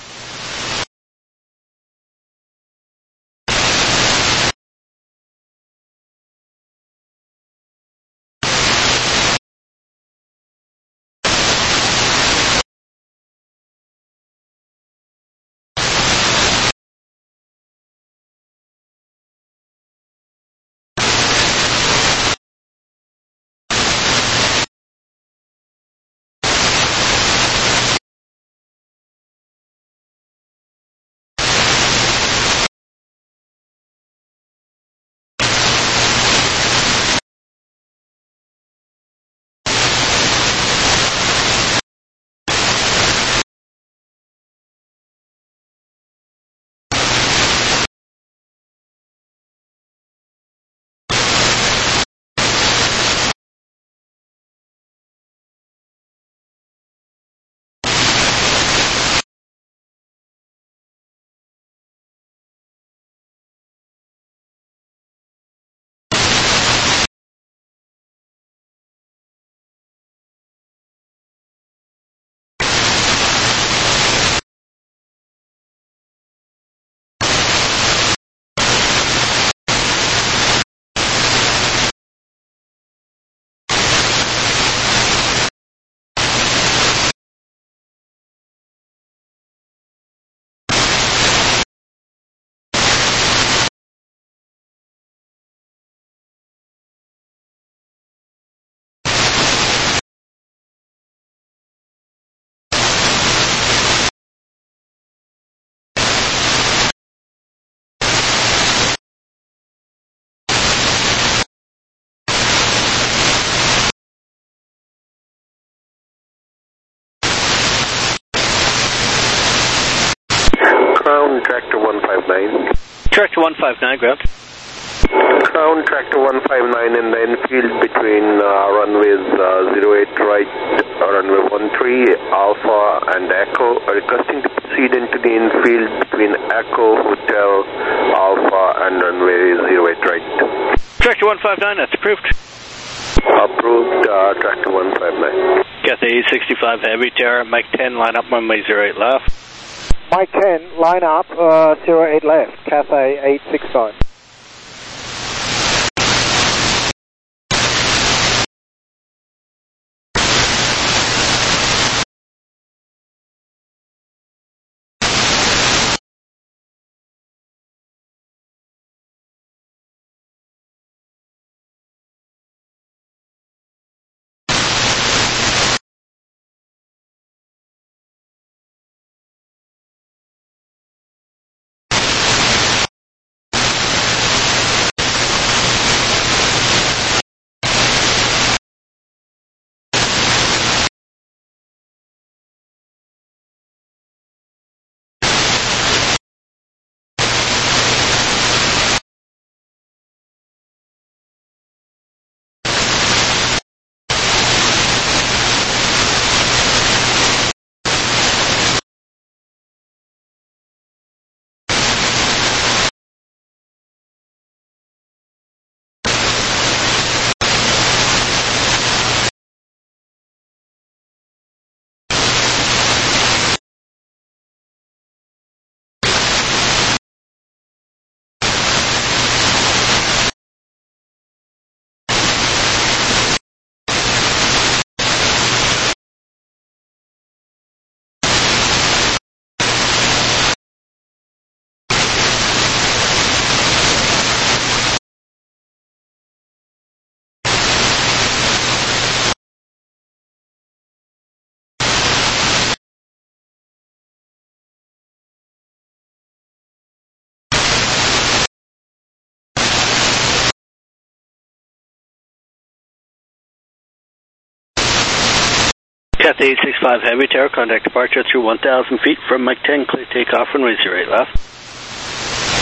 Crown Tractor one five nine. Tractor one five nine, ground. Crown Tractor one five nine in the infield between uh, runways uh, zero eight right, uh, runway one three, Alpha and Echo, requesting to proceed into the infield between Echo, Hotel, Alpha and runway zero eight right. Tractor one five nine, that's approved. Approved, uh, Tractor one five nine. Cathay eight sixty-five Heavy Terror, Mike ten, line up runway zero eight left. Mike ten, line up, uh, zero eight left, Cathay eight sixty-five. Cathay eight sixty-five Heavy Terror, contact departure through one thousand feet from Mike ten, clear takeoff runway zero eight left.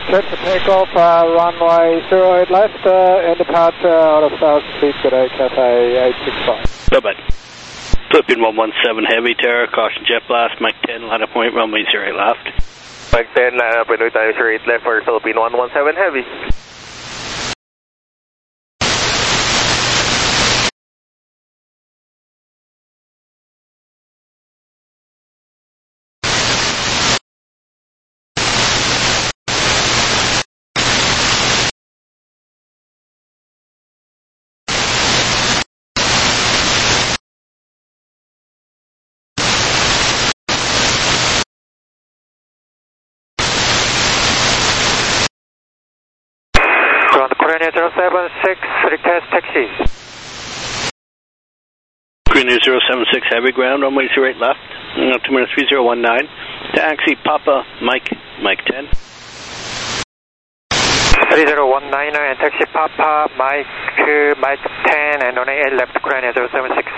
Set for takeoff, uh, runway zero eight left, uh, and departure out of one thousand feet, good day, Cathay eight six five. Bye-bye. Philippine one one seven Heavy, Terra, caution jet blast, Mike ten, line up point, runway zero eight left. Mike ten, line up point, zero eight left for Philippine one one seven Heavy. Korean zero seven six, request taxi. Korean zero seven six Heavy, ground, runway zero eight left, up to minute three zero one nine. Taxi, Papa, Mike, Mike ten. three zero one nine and taxi Papa, Mike, Mike ten, and runway eight left, Korean zero seven six.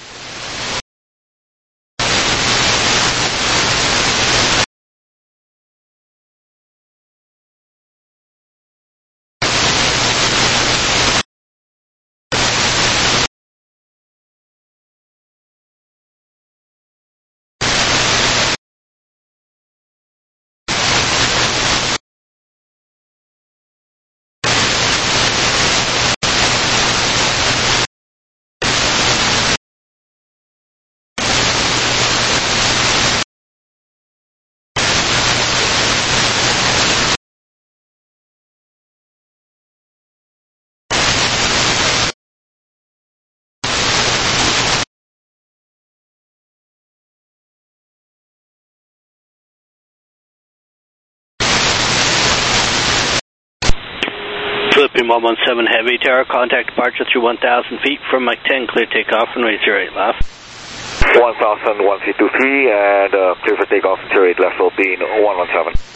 Philippine one one seven Heavy, Terra, contact departure through one thousand feet from Mike ten, clear takeoff, runway zero eight left. one thousand, one three two three, and uh, clear for takeoff, zero eight left, Philippine one one seven.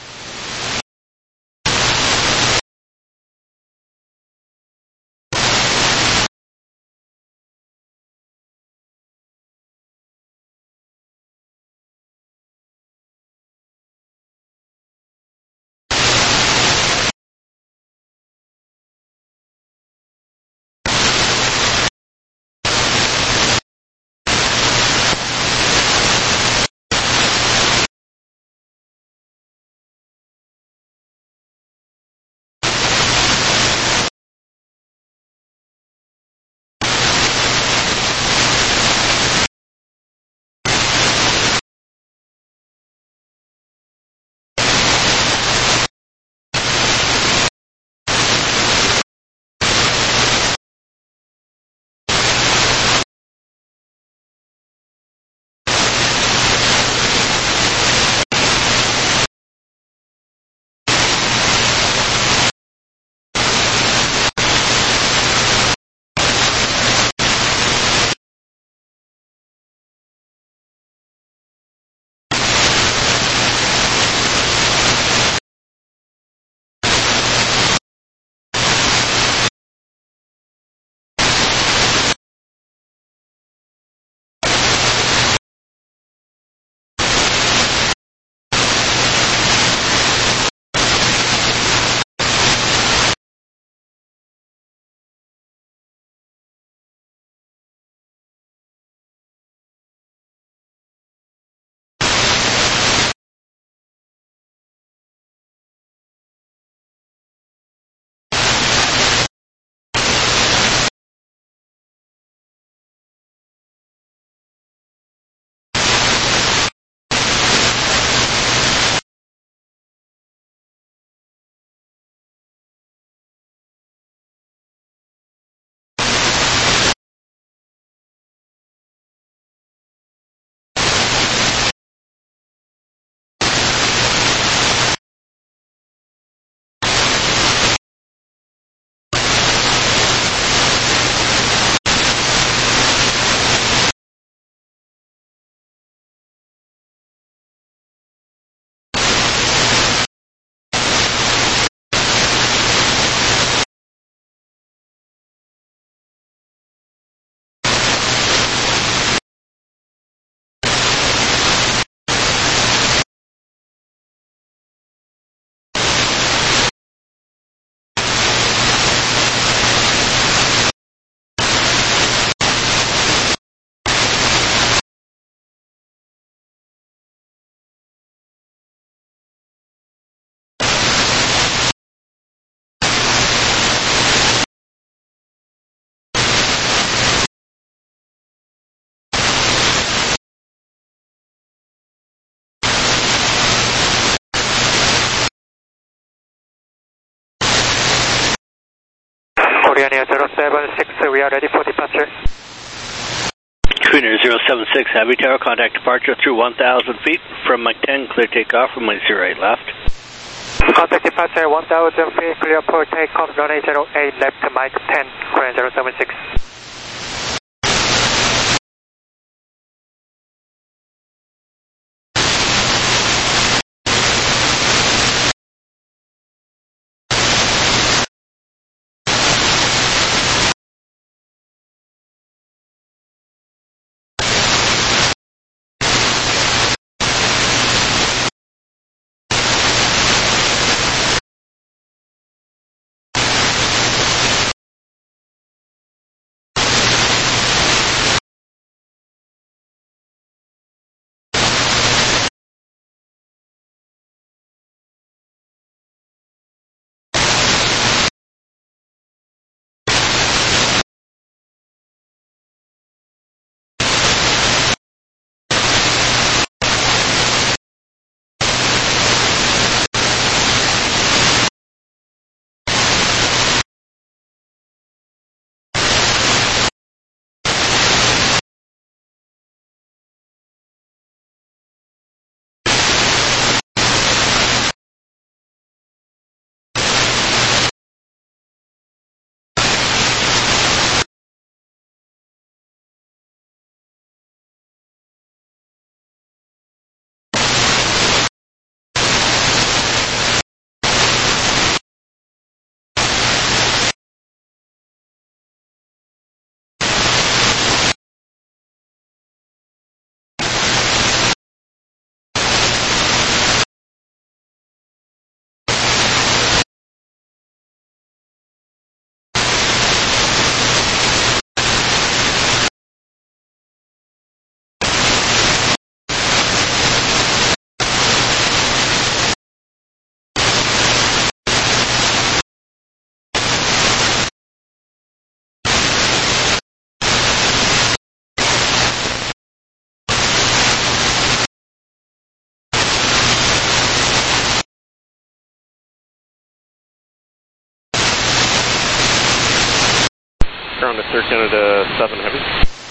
Pioneer zero seven six, we are ready for departure. Pioneer zero seven six, Heavy Tower, contact departure through one thousand feet from Mike ten, clear takeoff from Mike zero eight left. Contact departure one thousand feet, clear for takeoff, runway zero eight left, Mike ten, Pioneer zero seven six. Ground to Air Canada seven Heavy.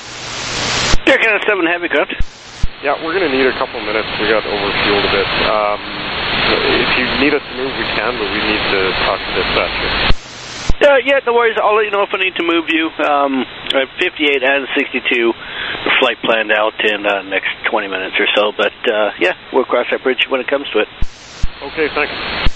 Air Canada seven Heavy, correct? Yeah, we're going to need a couple minutes. We got overfueled a bit. Um, if you need us to move, we can, but we need to talk to dispatcher. Uh, yeah, no worries. I'll let you know if I need to move you. Um, I have fifty-eight and sixty-two, the flight planned out in the uh, next twenty minutes or so. But, uh, yeah, we'll cross that bridge when it comes to it. Okay, thanks.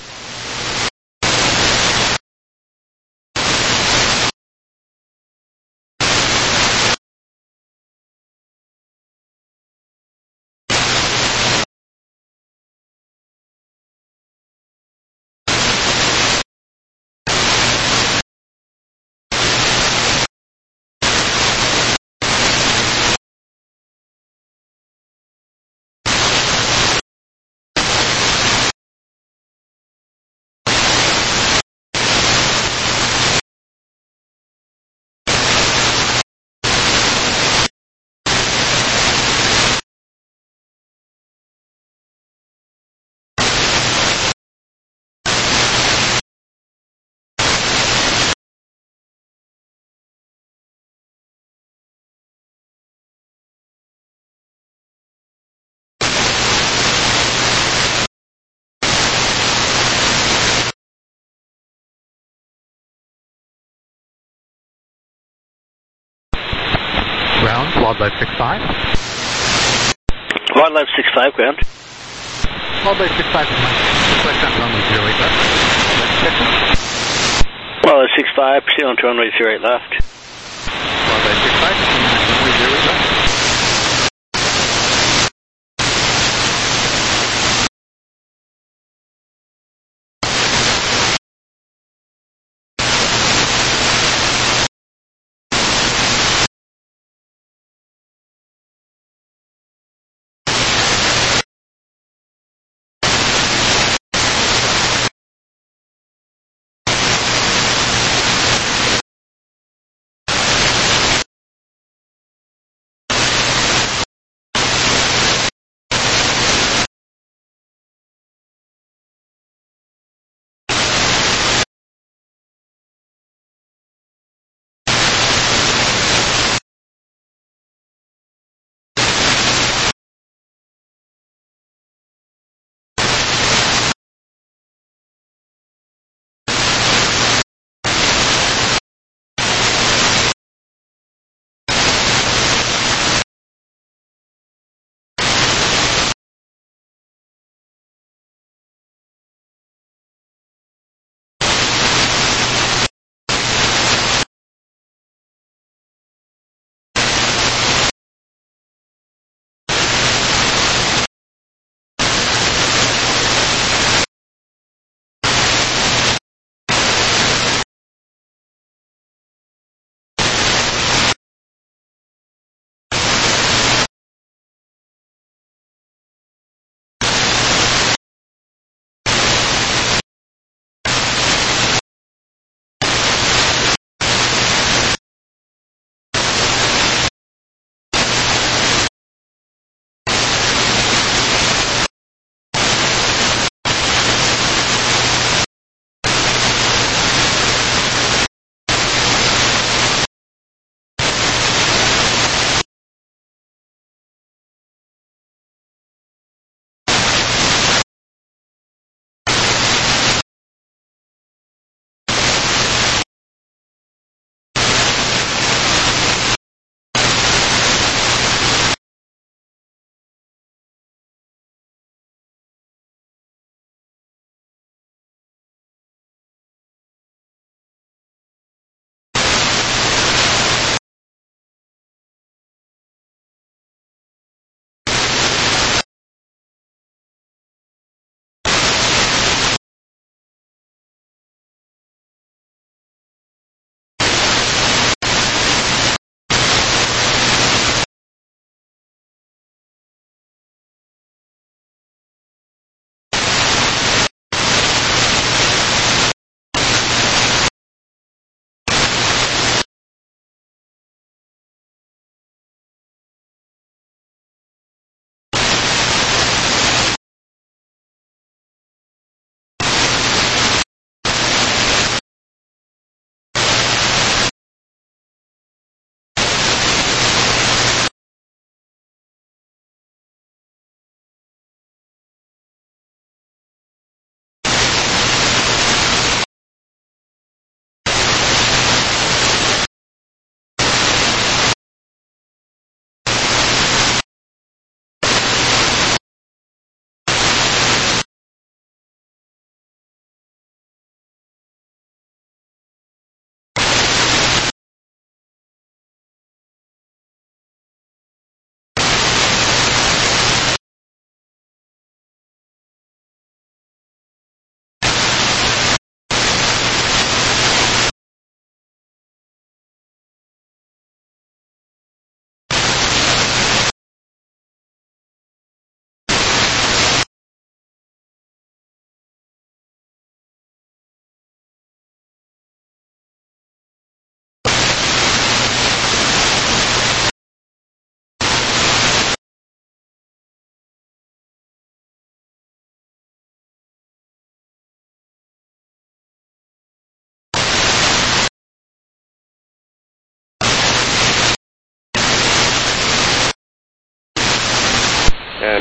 Ground, Wildlife six five. Wildlife six five, ground. Wildlife six five is my request on runway zero eight left. Wildlife six five, proceed on to runway zero eight left. Wildlife six five, runway zero eight left.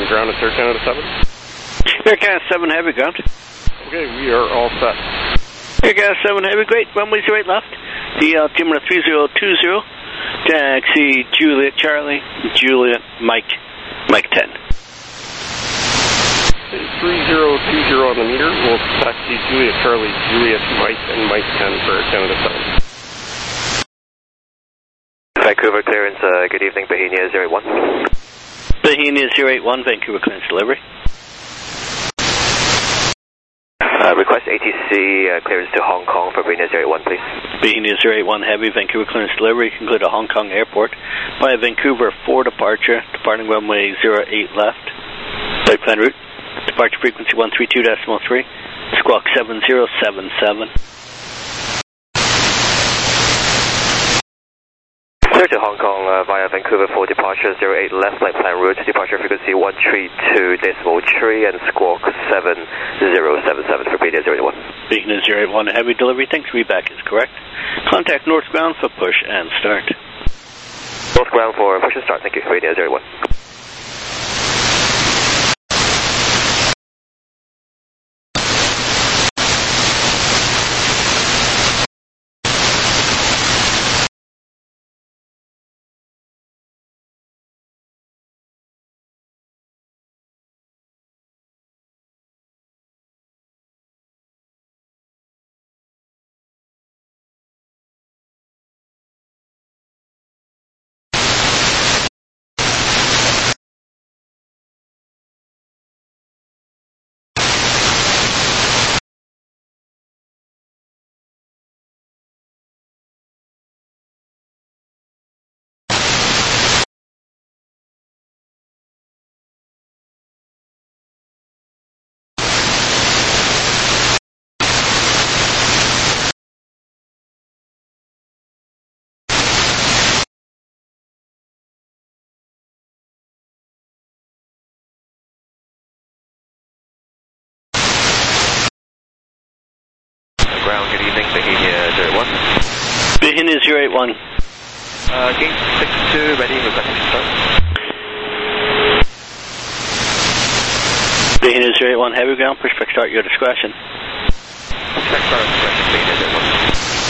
on ground at Air Canada seven. Air Canada seven Heavy, ground. Okay, we are all set. Air Canada seven Heavy, great. Runway zero eight left. The altimeter three zero two zero. Taxi Juliet Charlie, Juliet Mike, Mike ten. three zero two zero on the meter. We'll taxi Juliet Charlie, Juliet Mike, and Mike ten for Air Canada seven. Vancouver clearance, uh, good evening, Bohemia zero eight one. Bohemia zero eight one, Vancouver clearance delivery. Uh, request A T C uh, clearance to Hong Kong for Bohemia zero eight one, please. Bohemia zero eight one Heavy, Vancouver clearance delivery, conclude at Hong Kong Airport via Vancouver four departure, departing runway zero eight left, flight plan route, departure frequency one three two point three, squawk seven zero seven seven. Clear to Hong Kong uh, via Vancouver four departure, zero eight left, flight plan route, departure frequency one three two point three and squawk seven zero seven seven for Bohemia zero eight one. Bohemia zero eight one Heavy delivery, thanks, readback is correct. Contact northbound for push and start. Northbound for push and start, thank you, Bohemia zero eight one. Ground, good evening, Bohemia zero eight one. Bohemia zero eight one. Uh, gate six two, ready, requesting start. Bohemia zero eight one Heavy, ground, push back start, your discretion. Push back start, discretion, Bohemia zero eight one.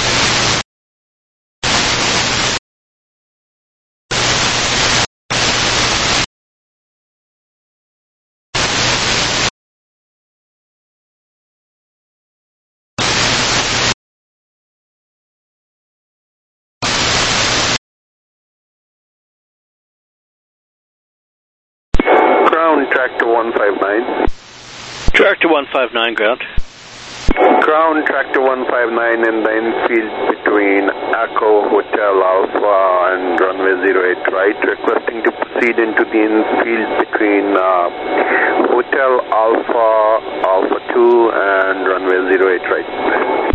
Ground, tractor one five nine. Tractor one five nine, ground. Ground, tractor one five nine in the infield between Echo Hotel Alpha and runway zero eight right, requesting to proceed into the infield between uh, Hotel Alpha, Alpha two and runway zero eight right.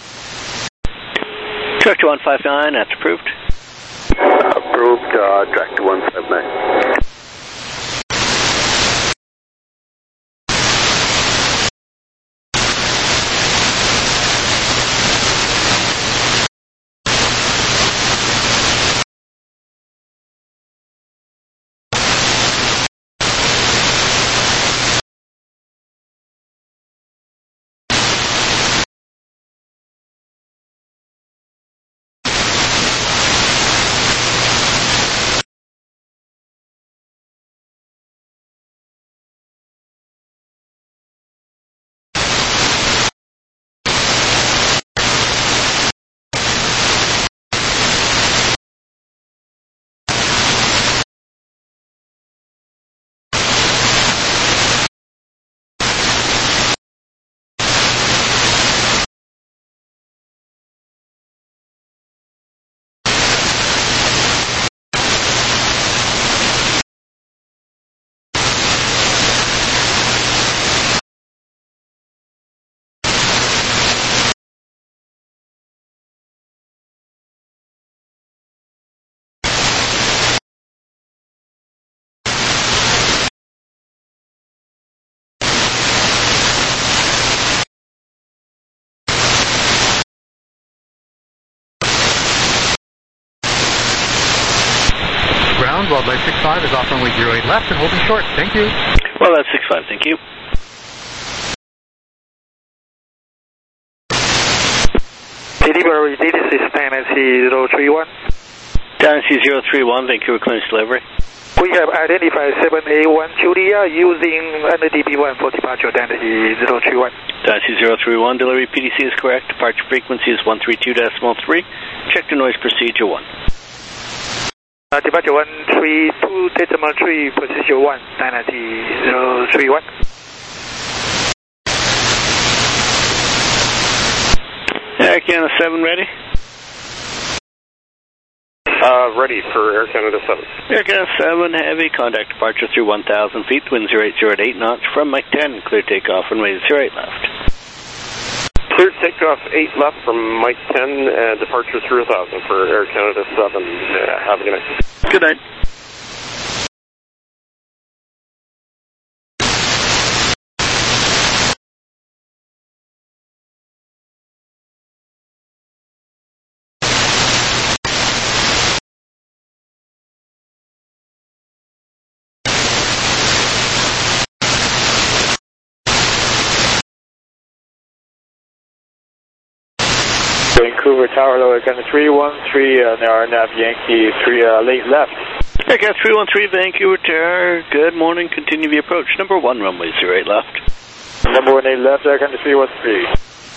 Tractor one five nine, that's approved. Approved, uh, tractor one five nine. one, Wildlife six five is off runway zero eight left and holding short. Thank you. Wildlife six five, thank you. Delivery, this is Dynasty zero three one. Dynasty zero three one, Vancouver clearance delivery. We have identified seven A one Julia using N D B one for departure, Dynasty zero three one. Dynasty zero three one, delivery P D C is correct. Departure frequency is one three two decimal three. Check the noise procedure one. Uh, departure one three two decimal three, procedure one, Dynasty zero three one. Air Canada seven ready? Uh, ready for Air Canada seven. Air Canada seven, heavy, contact departure through one thousand feet, wind zero eight zero at eight knots from Mike ten, clear takeoff, runway zero eight left. Clear takeoff eight left from Mike ten, and departure through one thousand for Air Canada seven. Uh, have a good night. Good night. Vancouver Tower, lower Canada three one three, uh, R N A V Yankee three, uh, late left. Air Canada three one three, Vancouver Tower, good morning, continue the approach. Number one, runway zero eight left. Number one eight left, Air Canada three one three.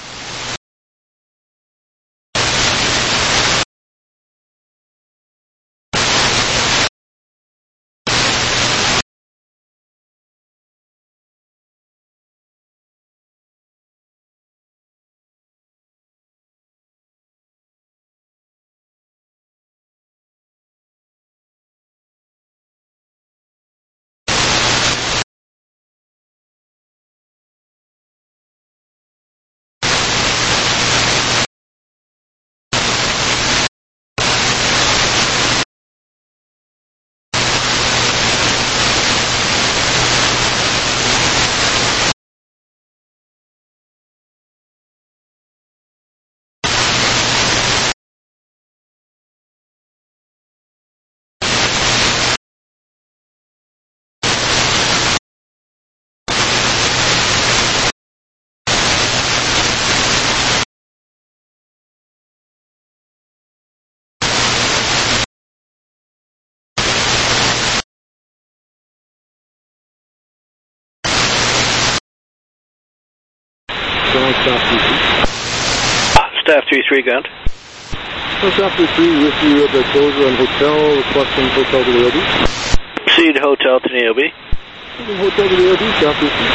Staff three three, ground. Staff three three with you at the closure and hotel, requesting hotel to the O B. Proceed hotel to the O B. Hotel to the O B, staff three three.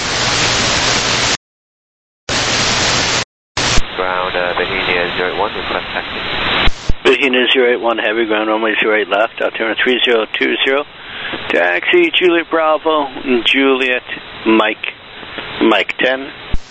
Ground, uh, Bohemia zero eight one, request taxi. Bohemia zero eight one, heavy, ground runway zero eight left, altimeter three zero two zero. Taxi, Juliet Bravo, Juliet, Mike, Mike ten.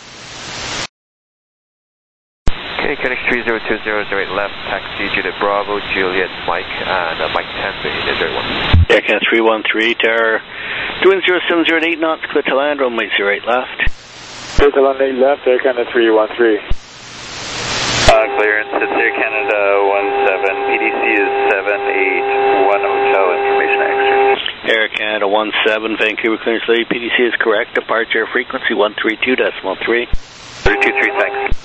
Okay, K N X three zero two zero, zero eight left, taxi, Juliet Bravo, Juliet, Mike, and uh, Mike ten, Bohemia zero one. Air Canada three one three, Terror, doing zero seven zero at eight knots, clear to land, runway zero eight left. Clear to land eight left, Air Canada three one three. Uh, clearance, it's Air Canada one seven, P D C is seven eight one hotel, information extra. Air Canada one seven, Vancouver clearance lady, P D C is correct, departure frequency one three two decimal three. three two three, thanks.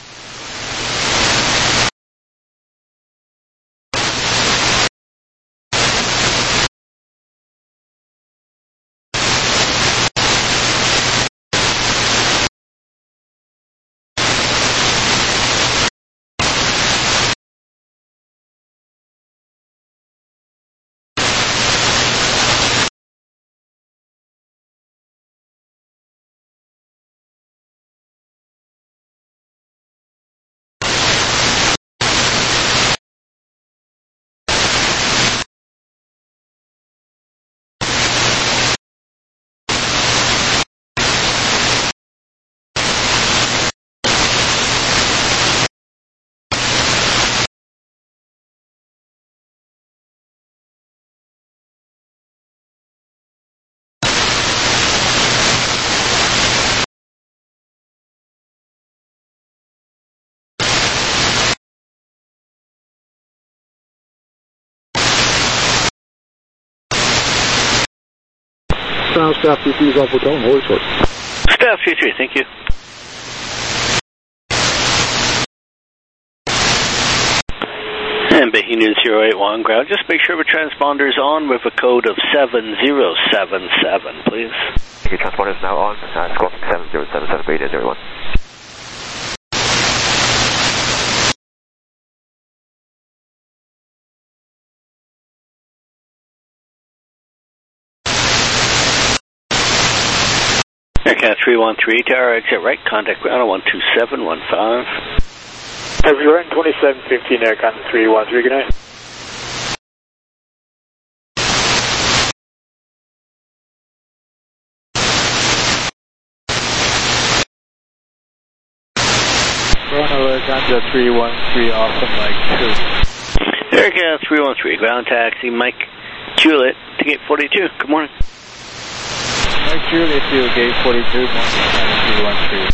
ground staff two three is off hotel and hold short. Staff two three, thank you. And Bahia News zero eight one ground, just make sure the transponder's on with a code of seven zero seven seven, please. Thank you, transponder's now on, uh, squawk seven zero seven seven, Bahia zero one. Aircat three one three, tower exit right, contact ground on one two seven one five. Heavy right, twenty-seven fifteen, Aircat three one three, good night. Toronto, Aircat three one three, off on Mike two. Aircat three one three, ground taxi, Mike Juliet to gate forty-two, good morning. Mike Juliet to gate forty-two, morning, three one three.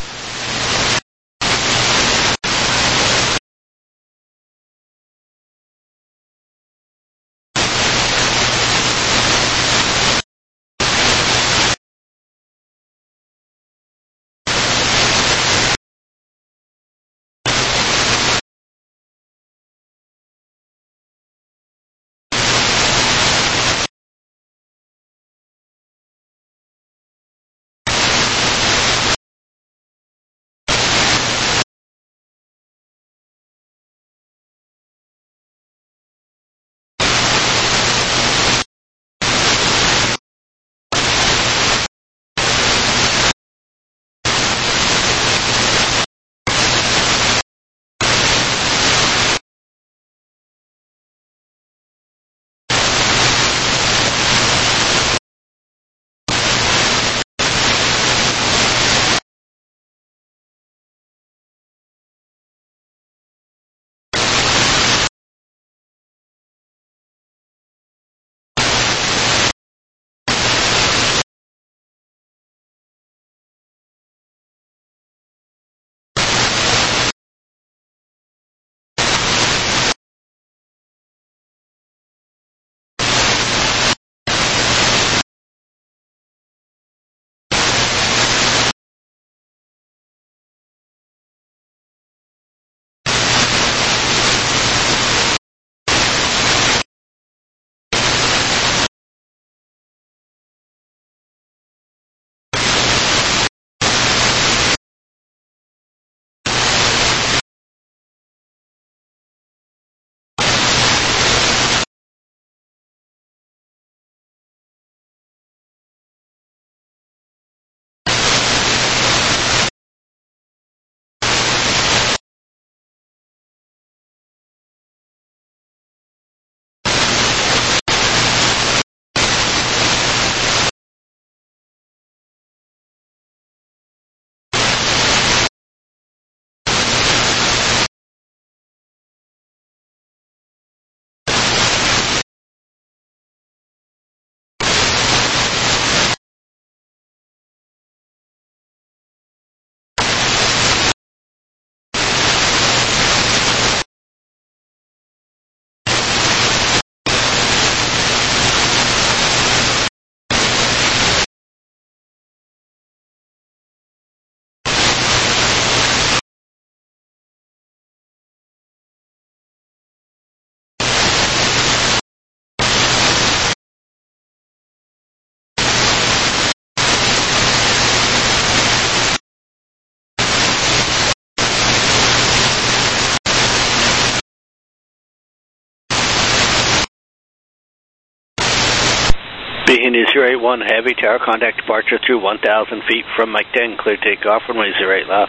Bahia News zero eight one, heavy tower, contact departure through one thousand feet from Mike ten, clear takeoff, runway zero eight left.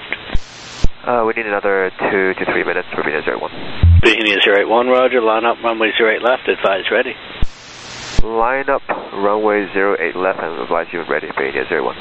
Uh, we need another two to three minutes for Bahia zero one. Bahia zero eight one, roger, line up, runway zero eight left, advise ready. Line up, runway zero eight left, and advise you ready, Bahia zero one.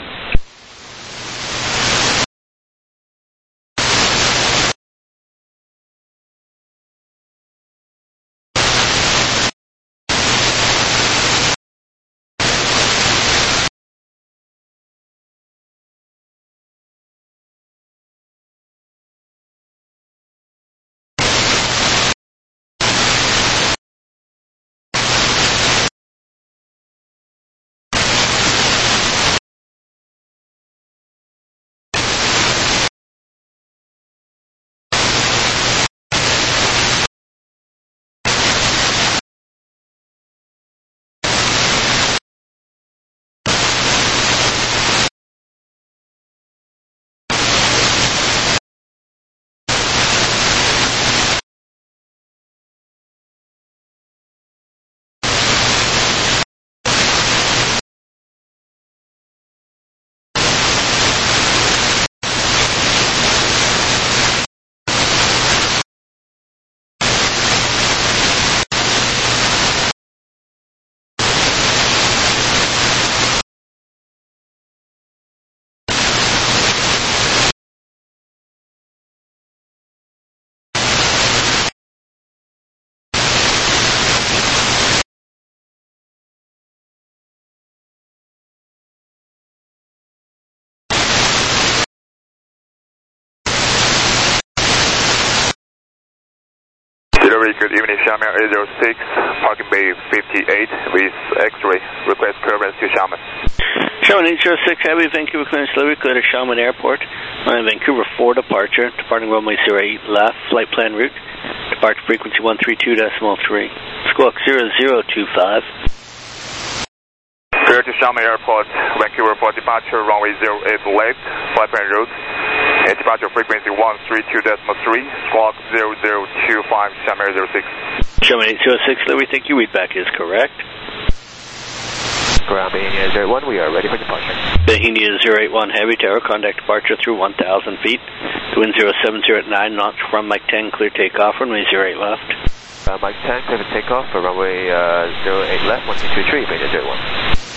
Very good evening, Xiamen eight zero six, parking bay fifty-eight with X-ray. Request clearance to Xiamen. Xiamen eight zero six, Heavy, Vancouver clearance delivery, clear to Xiamen Airport. On Vancouver four departure, departing runway zero eight left, flight plan route. Departure frequency one three two point three. Squawk zero zero two five. Clear to Xiamen Airport, Vancouver for departure, runway zero eight left, flight plan route. And departure frequency one three two point three, squawk zero zero two five, Xiamen eight zero six. Xiamen eight zero six, we think your readback is correct. Ground Bahia zero one, we are ready for departure. Bahia zero eight one, Heavy Tower, contact departure through one thousand feet. Wind zero seven zero nine knots from Mike ten, clear takeoff, runway zero eight left. Uh, Mike ten, clear for takeoff for runway uh, zero eight left, one two two three, Bahia zero one.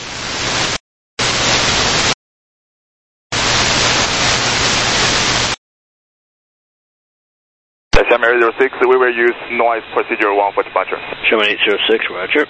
Xiamen eight zero six, we will use noise procedure one for departure. Xiamen eight zero six, roger.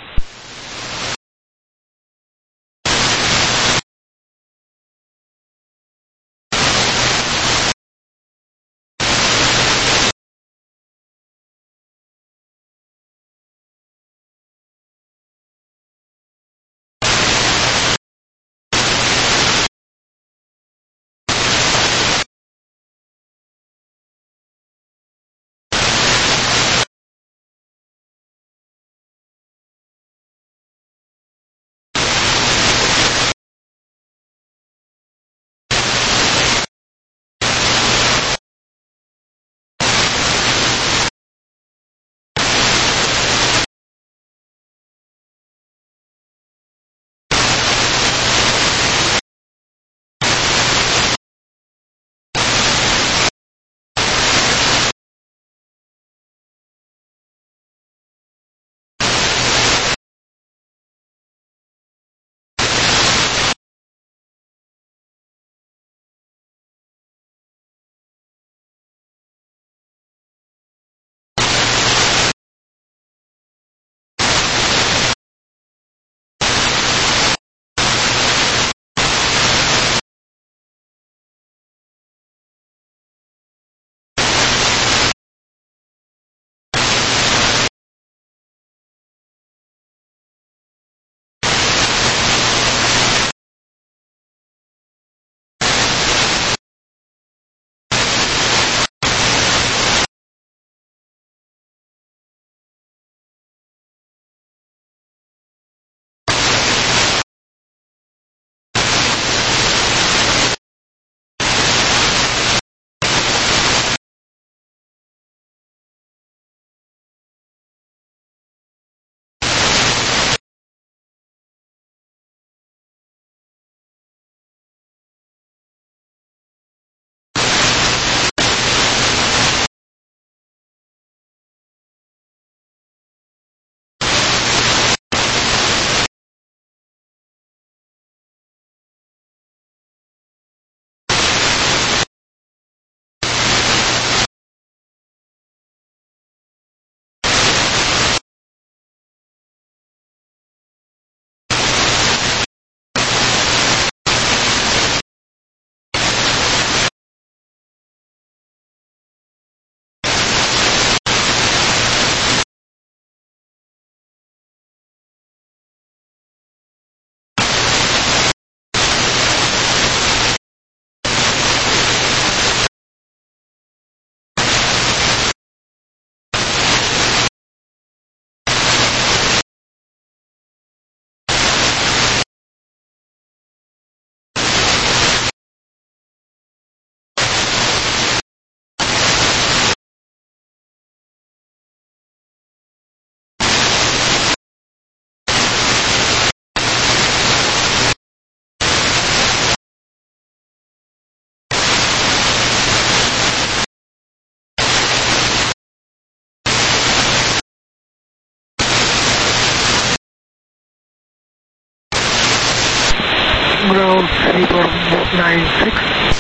ground Sweeper nine six.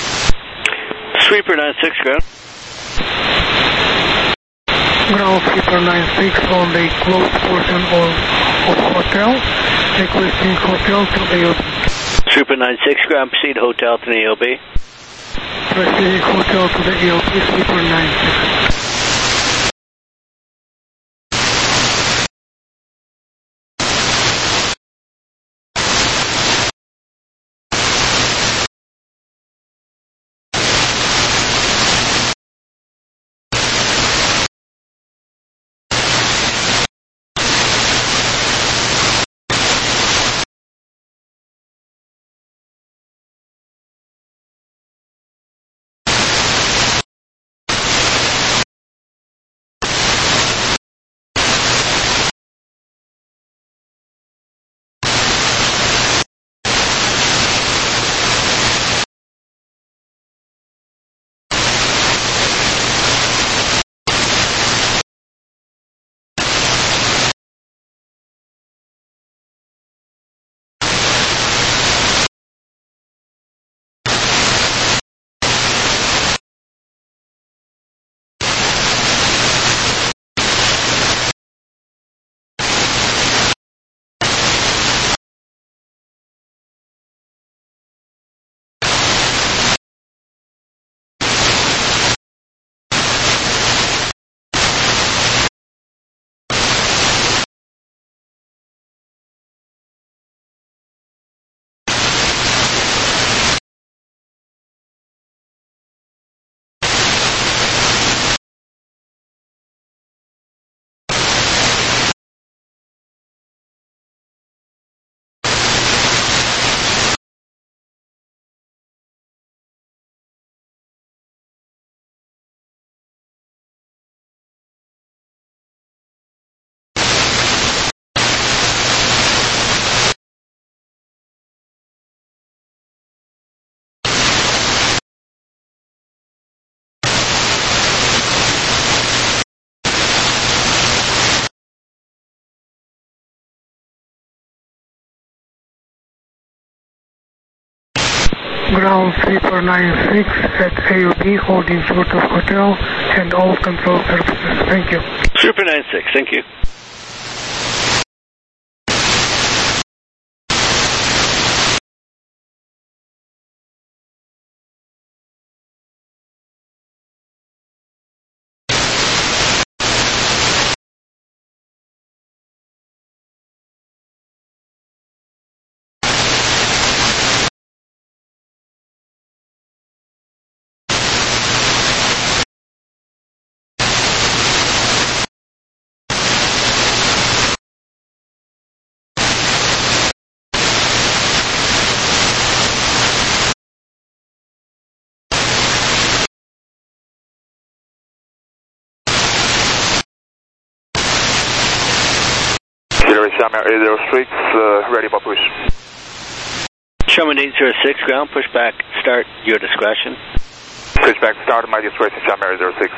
Sweeper nine six, ground. Ground Sweeper nine six on the closed portion of, of hotel, requesting hotel to A O B. Sweeper nine six, ground, proceed hotel to the A O B. Proceeding hotel to the A O B, Sweeper nine six. Ground Sleeper nine six at A O B, holding short of hotel and all control surfaces. Thank you. Sleeper nine six, thank you. Shamir eight zero six, uh, ready for push. Sherman eight zero six, ground, push back, start, your discretion. Push back, start, my discretion, Shamir eight zero six.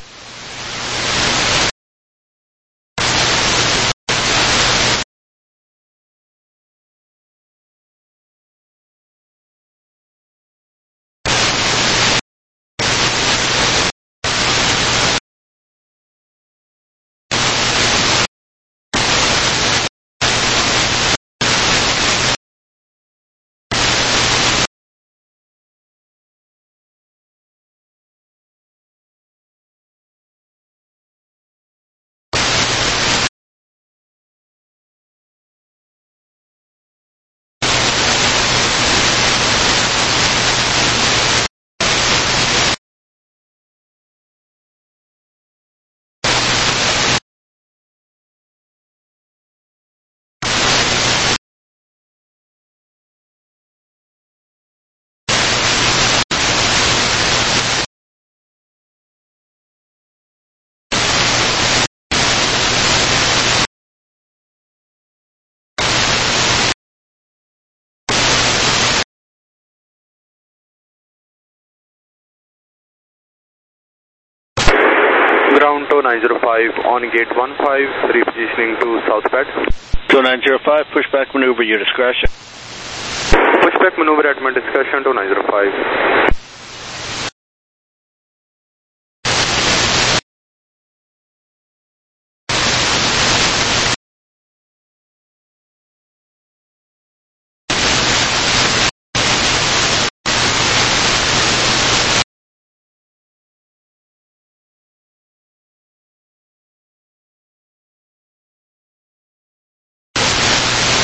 Ground two nine zero five on gate one five, repositioning to southpad. two nine zero five, pushback maneuver, your discretion. Pushback maneuver at my discretion, two nine zero five.